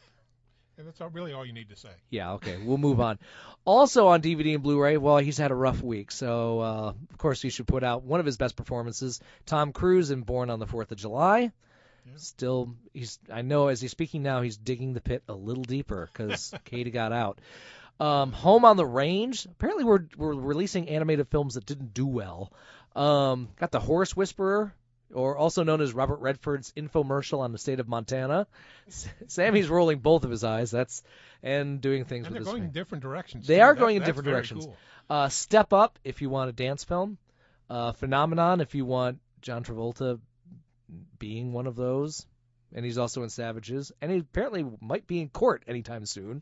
And that's all, really all you need to say. Yeah, okay, we'll move on. Also on D V D and Blu-ray, well, he's had a rough week, so uh, of course he should put out one of his best performances, Tom Cruise in Born on the fourth of July. Yeah. Still, he's. I know as he's speaking now, he's digging the pit a little deeper because Katie got out. Um, Home on the Range. Apparently we're, we're releasing animated films that didn't do well. Um, got The Horse Whisperer, or also known as Robert Redford's infomercial on the state of Montana. Sammy's rolling both of his eyes. That's and doing things and with his they're going finger. in different directions. They too. are that, going in that's different very directions. Cool. Uh, Step Up if you want a dance film. Uh, Phenomenon if you want John Travolta being one of those. And he's also in Savages. And he apparently might be in Court anytime soon.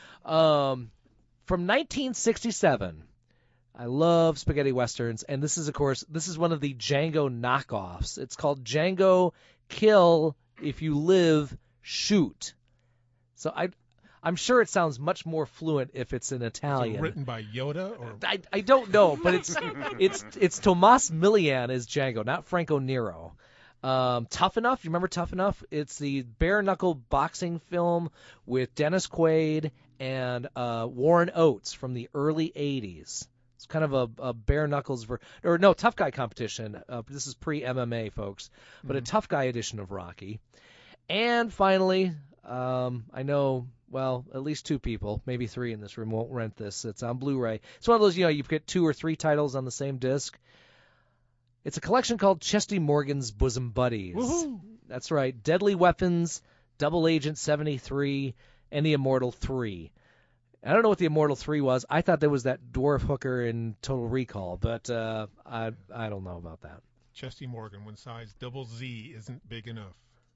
Um, from nineteen sixty-seven. I love spaghetti westerns, and this is, of course, this is one of the Django knockoffs. It's called Django Kill If You Live, Shoot. So I, I'm sure it sounds much more fluent if it's in Italian. Is it written by Yoda, or I, I don't know, but it's it's it's Tomas Milian as Django, not Franco Nero. Um, Tough Enough, you remember Tough Enough? It's the bare knuckle boxing film with Dennis Quaid and uh, Warren Oates from the early eighties. It's kind of a, a bare knuckles ver- or no tough guy competition. Uh, this is pre M M A, folks, but mm-hmm. a tough guy edition of Rocky. And finally, um, I know well at least two people, maybe three in this room won't rent this. It's on Blu-ray. It's one of those, you know, you get two or three titles on the same disc. It's a collection called Chesty Morgan's Bosom Buddies. Woohoo! That's right. Deadly Weapons, Double Agent seventy-three, and The Immortal three. I don't know what The Immortal three was. I thought there was that dwarf hooker in Total Recall, but uh, I I don't know about that. Chesty Morgan, when size double Z isn't big enough.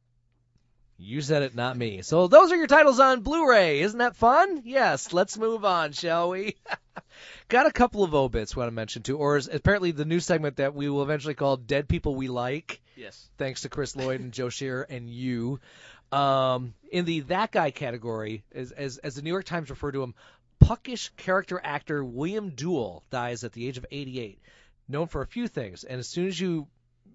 You said it, not me. So those are your titles on Blu-ray. Isn't that fun? Yes, let's move on, shall we? Got a couple of obits I want to mention too, or is apparently the new segment that we will eventually call Dead People We Like. Yes. Thanks to Chris Lloyd and Joe Shearer and you. Um, in the That Guy category, as, as as the New York Times referred to him, puckish character actor William Duell dies at the age of eighty-eight. Known for a few things, and as soon as you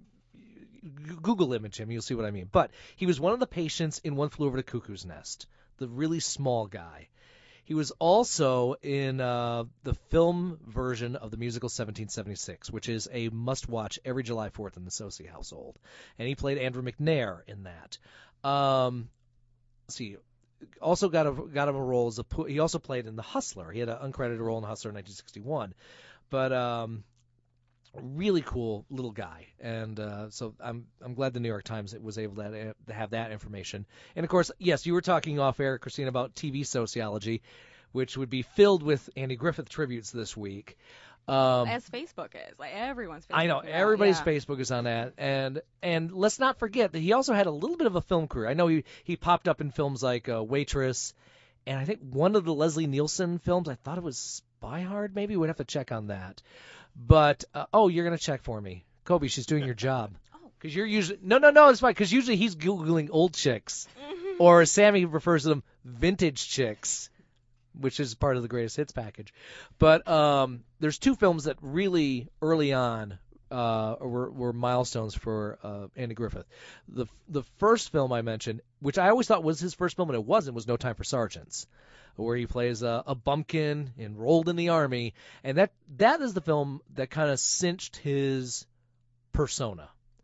Google image him, you'll see what I mean. But he was one of the patients in One Flew Over the Cuckoo's Nest, the really small guy. He was also in uh, the film version of the musical seventeen seventy-six, which is a must-watch every July fourth in the Sosi household. And he played Andrew McNair in that. Um, let's see. Also got a got him a role as a he also played in The Hustler. He had an uncredited role in The Hustler in nineteen sixty-one. But um, really cool little guy, and uh, so I'm I'm glad the New York Times was able to, to have that information. And of course, yes, you were talking off air, Christine, about T V sociology, which would be filled with Andy Griffith tributes this week. Um, As Facebook is, like everyone's Facebook. I know, is everybody's yeah. Facebook is on that, and and let's not forget that he also had a little bit of a film career. I know he he popped up in films like uh, Waitress, and I think one of the Leslie Nielsen films. I thought it was Spy Hard, maybe we'd have to check on that. But uh, oh, you're gonna check for me, Kobe. She's doing your job. Because you're usually no, no, no. It's fine. Because usually he's googling old chicks, or as Sammy refers to them, vintage chicks, which is part of the greatest hits package. But um, there's two films that really early on uh, were, were milestones for uh, Andy Griffith. The the first film I mentioned, which I always thought was his first film, and it wasn't, was No Time for Sergeants, where he plays a, a bumpkin enrolled in the army, and that that is the film that kind of cinched his persona.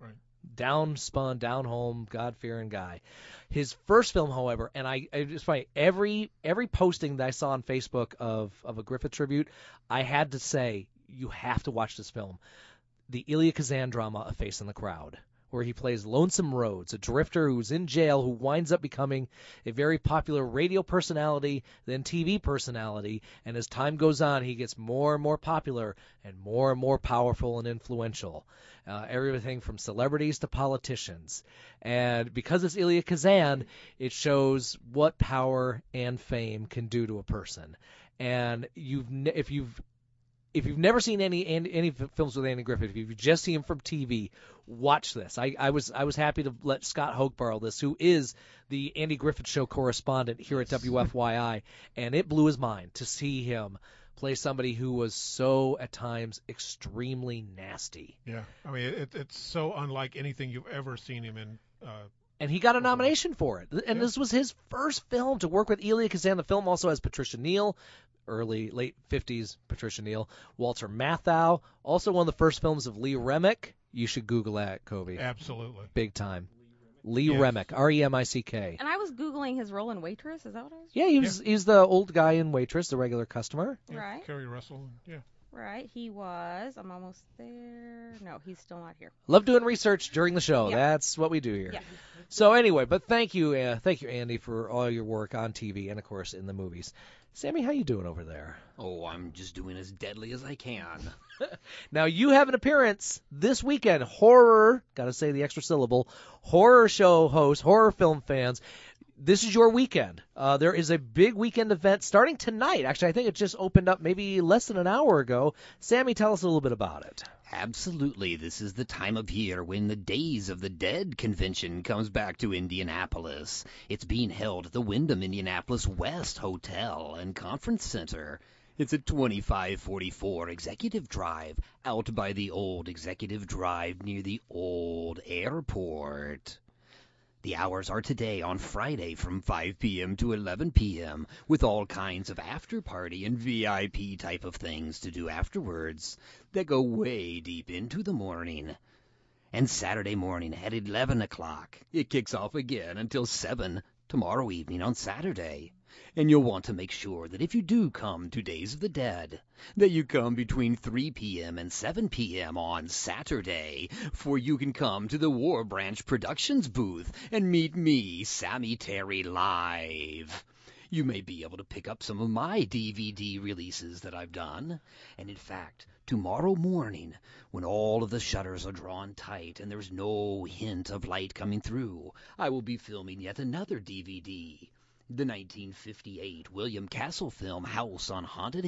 Down spun, down home, God-fearing guy. His first film, however, and I, I just find every every posting that I saw on Facebook of, of a Griffith tribute, I had to say, you have to watch this film. The Elia Kazan drama, A Face in the Crowd, where he plays Lonesome Rhodes, a drifter who's in jail who winds up becoming a very popular radio personality, then T V personality, and as time goes on, he gets more and more popular and more and more powerful and influential. Uh, everything from celebrities to politicians. And because it's Elia Kazan, it shows what power and fame can do to a person. And you've ne- if you've If you've never seen any any films with Andy Griffith, if you've just seen him from T V, watch this. I, I was I was happy to let Scott Hoke borrow this, who is the Andy Griffith Show correspondent here at W F Y I, and it blew his mind to see him play somebody who was so, at times, extremely nasty. Yeah, I mean, it, it's so unlike anything you've ever seen him in. Uh, And he got a nomination for it. And Yeah. this was his first film to work with Elia Kazan. The film also has Patricia Neal, early, late fifties Patricia Neal, Walter Matthau, also one of the first films of Lee Remick. You should Google that, Kobe. Absolutely. Big time. Lee Yes. Remick, R E M I C K. And I was Googling his role in Waitress. Is that what I was? Yeah, he was, he's the old guy in Waitress, the regular customer. Yeah, Right. Kerry Russell. Yeah. Right. He was. I'm almost there. No, he's still not here. Love doing research during the show. Yeah. That's what we do here. Yeah. So anyway, but thank you, uh, thank you, Andy, for all your work on T V and, of course, in the movies. Sammy, how you doing over there? Oh, I'm just doing as deadly as I can. Now, you have an appearance this weekend. Horror, got to say the extra syllable, horror show host, horror film fans. This is your weekend. Uh, there is a big weekend event starting tonight. Actually, I think it just opened up maybe less than an hour ago. Sammy, tell us a little bit about it. Absolutely. This is the time of year when the Days of the Dead convention comes back to Indianapolis. It's being held at the Wyndham Indianapolis West Hotel and Conference Center. It's at twenty-five forty-four Executive Drive, out by the old Executive Drive near the old airport. The hours are today on Friday from five p.m. to eleven p.m. with all kinds of after-party and V I P type of things to do afterwards that go way deep into the morning. And Saturday morning at eleven o'clock, it kicks off again until seven tomorrow evening on Saturday. And you'll want to make sure that if you do come to Days of the Dead, that you come between three p.m. and seven p.m. on Saturday, for you can come to the War Branch Productions booth and meet me, Sammy Terry, live. You may be able to pick up some of my D V D releases that I've done. And in fact, tomorrow morning, when all of the shutters are drawn tight and there's no hint of light coming through, I will be filming yet another D V D. The nineteen fifty-eight William Castle film House on Haunted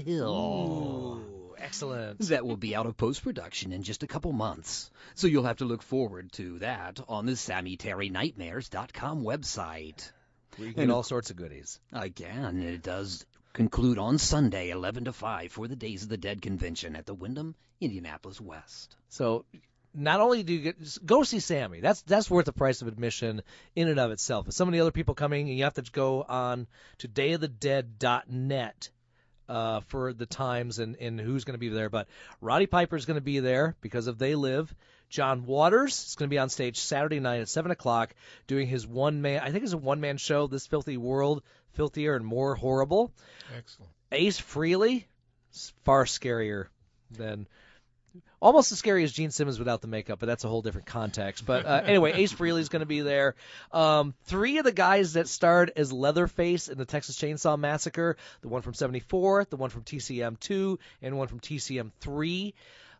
Hill. Ooh, excellent. That will be out of post-production in just a couple months. So you'll have to look forward to that on the Sammy Terry Nightmares dot com website. We get all sorts of goodies. Again, it does conclude on Sunday, eleven to five, for the Days of the Dead convention at the Wyndham Indianapolis West. So not only do you get go see Sammy, that's that's worth the price of admission in and of itself. But some of the other people coming, and you have to go on to day of the dead dot net uh, for the times and, and who's going to be there. But Roddy Piper's going to be there because of They Live. John Waters is going to be on stage Saturday night at seven o'clock doing his one-man, I think it's a one-man show, This Filthy World, Filthier and More Horrible. Excellent. Ace Frehley is far scarier than... Almost as scary as Gene Simmons without the makeup, but that's a whole different context. But uh, anyway, Ace Frehley's going to be there. Um, three of the guys that starred as Leatherface in the Texas Chainsaw Massacre, the one from seventy-four, the one from T C M two, and one from T C M three.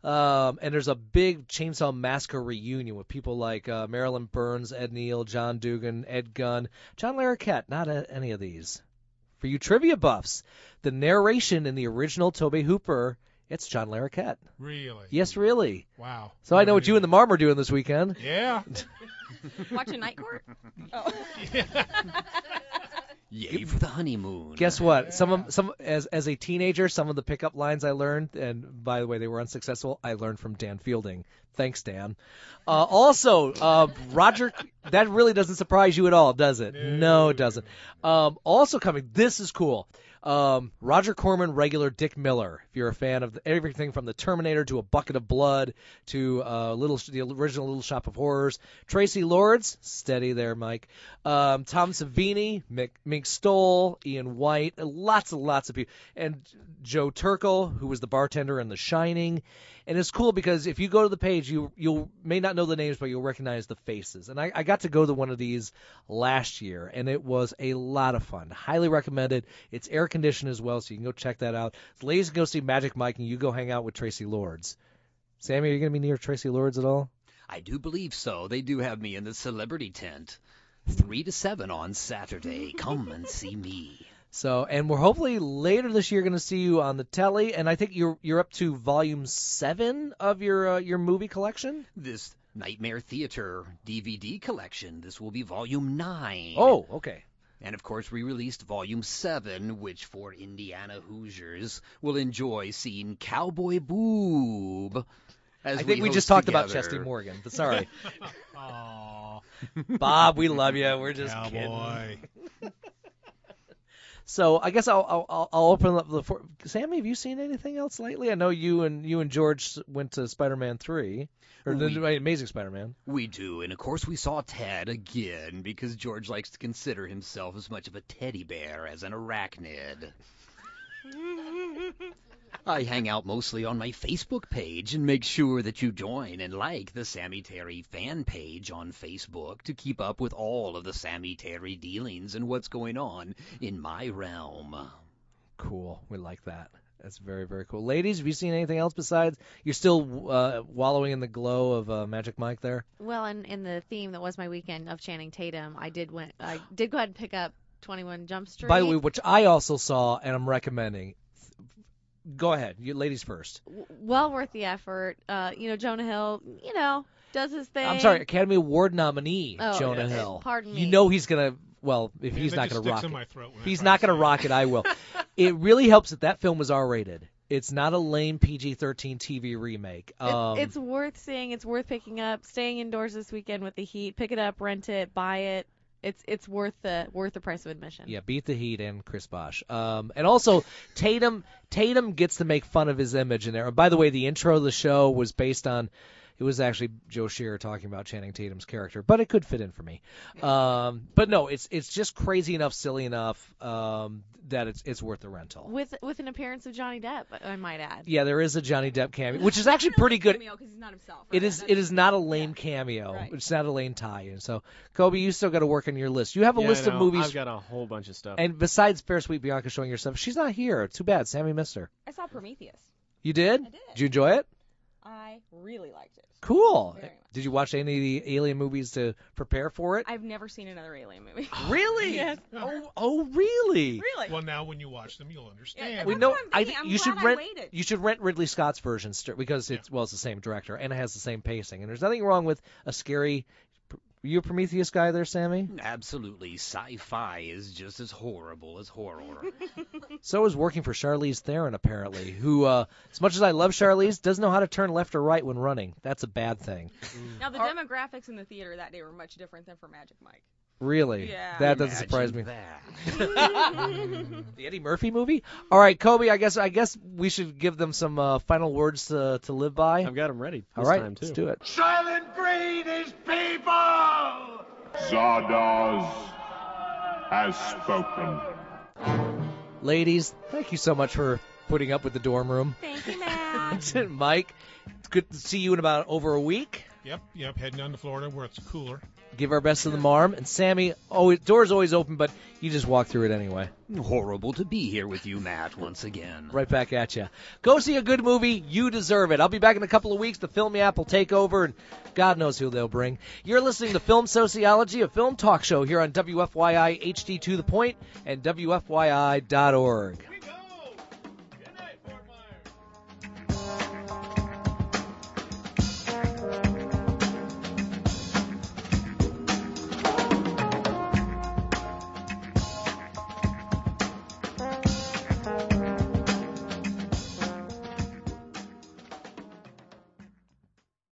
Um, and there's a big Chainsaw Massacre reunion with people like uh, Marilyn Burns, Ed Neal, John Dugan, Ed Gunn, John Larroquette, not a, any of these. For you trivia buffs, the narration in the original Tobe Hooper It's John Larroquette. Really? Yes, really. Wow. So I know what you and the Marm are doing this weekend. Yeah. Watching Night Court? Oh. Yay for the honeymoon. Guess what? Some of, some as as a teenager, some of the pickup lines I learned, and by the way, they were unsuccessful. I learned from Dan Fielding. Thanks, Dan. Uh, also, uh, Roger. That really doesn't surprise you at all, does it? No, no it doesn't. Um, also coming. This is cool. Um, Roger Corman regular Dick Miller. If you're a fan of the, everything from the Terminator to A Bucket of Blood to uh, little the original Little Shop of Horrors. Tracy Lords, steady there, Mike. Um, Tom Savini, Mick, Mink Stoll, Ian White, lots and lots of people, and Joe Turkel, who was the bartender in The Shining. And it's cool because if you go to the page, you you may not know the names, but you'll recognize the faces. And I, I got to go to one of these last year, and it was a lot of fun. Highly recommended. It's air conditioned as well, so you can go check that out. The ladies can go see Magic Mike, and you go hang out with Tracy Lords. Sammy, are you going to be near Tracy Lords at all? I do believe so. They do have me in the celebrity tent. Three to seven on Saturday. Come and see me. So, and we're hopefully later this year going to see you on the telly, and I think you're you're up to volume seven of your uh, your movie collection. This Nightmare Theater D V D collection. This will be volume nine. Oh, okay. And of course, we released volume seven, which for Indiana Hoosiers will enjoy seeing Cowboy Boob. As I think we, we just talked together. about Chesty Morgan, but sorry. Aww. Bob, we love you. We're just Cowboy. kidding. So I guess I'll, I'll I'll open up the floor. Sammy, have you seen anything else lately? I know you and you and George went to Spider-Man three, or we, the Amazing Spider-Man. We do, and of course we saw Ted again because George likes to consider himself as much of a teddy bear as an arachnid. I hang out mostly on my Facebook page and make sure that you join and like the Sammy Terry fan page on Facebook to keep up with all of the Sammy Terry dealings and what's going on in my realm. Cool. We like that. That's very, very cool. Ladies, have you seen anything else besides? You're still uh, wallowing in the glow of uh, Magic Mike there? Well, in, in the theme that was my weekend of Channing Tatum, I did went, I did go ahead and pick up twenty-one Jump Street. By the way, which I also saw and I'm recommending. Go ahead. You ladies first. Well worth the effort. Uh, you know, Jonah Hill, you know, does his thing. I'm sorry, Academy Award nominee oh, Jonah yes. Hill. Pardon me. You know he's going to, well, if Man, he's that not just going to rock sticks in it. my throat when I He's try not to going to say rock it, I will. It really helps that that film was R-rated. It's not a lame P G thirteen T V remake. Um, it, it's worth seeing. It's worth picking up. Staying indoors this weekend with the heat. Pick it up, rent it, buy it. It's it's worth the worth the price of admission. Yeah, beat the Heat and Chris Bosh. Um, and also Tatum Tatum gets to make fun of his image in there. By the way, the intro of the show was based on. It was actually Joe Shearer talking about Channing Tatum's character, but it could fit in for me. Um, but no, it's it's just crazy enough, silly enough um, that it's it's worth the rental. With with an appearance of Johnny Depp, I might add. Yeah, there is a Johnny Depp cameo, which is actually pretty good. Cameo 'cause he's not himself, It right? is That's it is not a lame yeah. cameo. Right. It's not a lame tie-in. So, Kobe, you still got to work on your list. You have a Yeah, list I of know. movies. I've got a whole bunch of stuff. And besides Fair Sweet Bianca showing your stuff, she's not here. Too bad. Sammy missed her. I saw Prometheus. You did? I did. Did you enjoy it? I really liked it. Cool. Very much. Did you watch any of the Alien movies to prepare for it? I've never seen another Alien movie. Really? Yes. Oh, oh, really? Really? Well, now when you watch them, you'll understand. Yeah, We that's know. what I'm I thinking. I'm you should glad I rent. waited. You should rent Ridley Scott's version st- because it's well, it's the same director and it has the same pacing. And there's nothing wrong with a scary. You a Prometheus guy there, Sammy? Absolutely. Sci-fi is just as horrible as horror. So is working for Charlize Theron, apparently, who, uh, as much as I love Charlize, doesn't know how to turn left or right when running. That's a bad thing. Now, the demographics in the theater that day were much different than for Magic Mike. Really? Yeah. That doesn't surprise me. That. The Eddie Murphy movie? All right, Kobe, I guess I guess we should give them some uh, final words to, to live by. I've got them ready All this right, time, too. let's do it. Silent breed is people! Zardoz has spoken. Ladies, thank you so much for putting up with the dorm room. Thank you, Matt. Mike, it's good to see you in about over a week. Yep, yep, heading down to Florida where it's cooler. Give our best to the Marm. And Sammy, always, door's always open, but you just walk through it anyway. Horrible to be here with you, Matt, once again. Right back at you. Go see a good movie. You deserve it. I'll be back in a couple of weeks. The Filmy app will take over, and God knows who they'll bring. You're listening to Film Sociology, a film talk show here on W F Y I H D to the Point and W F Y I dot org.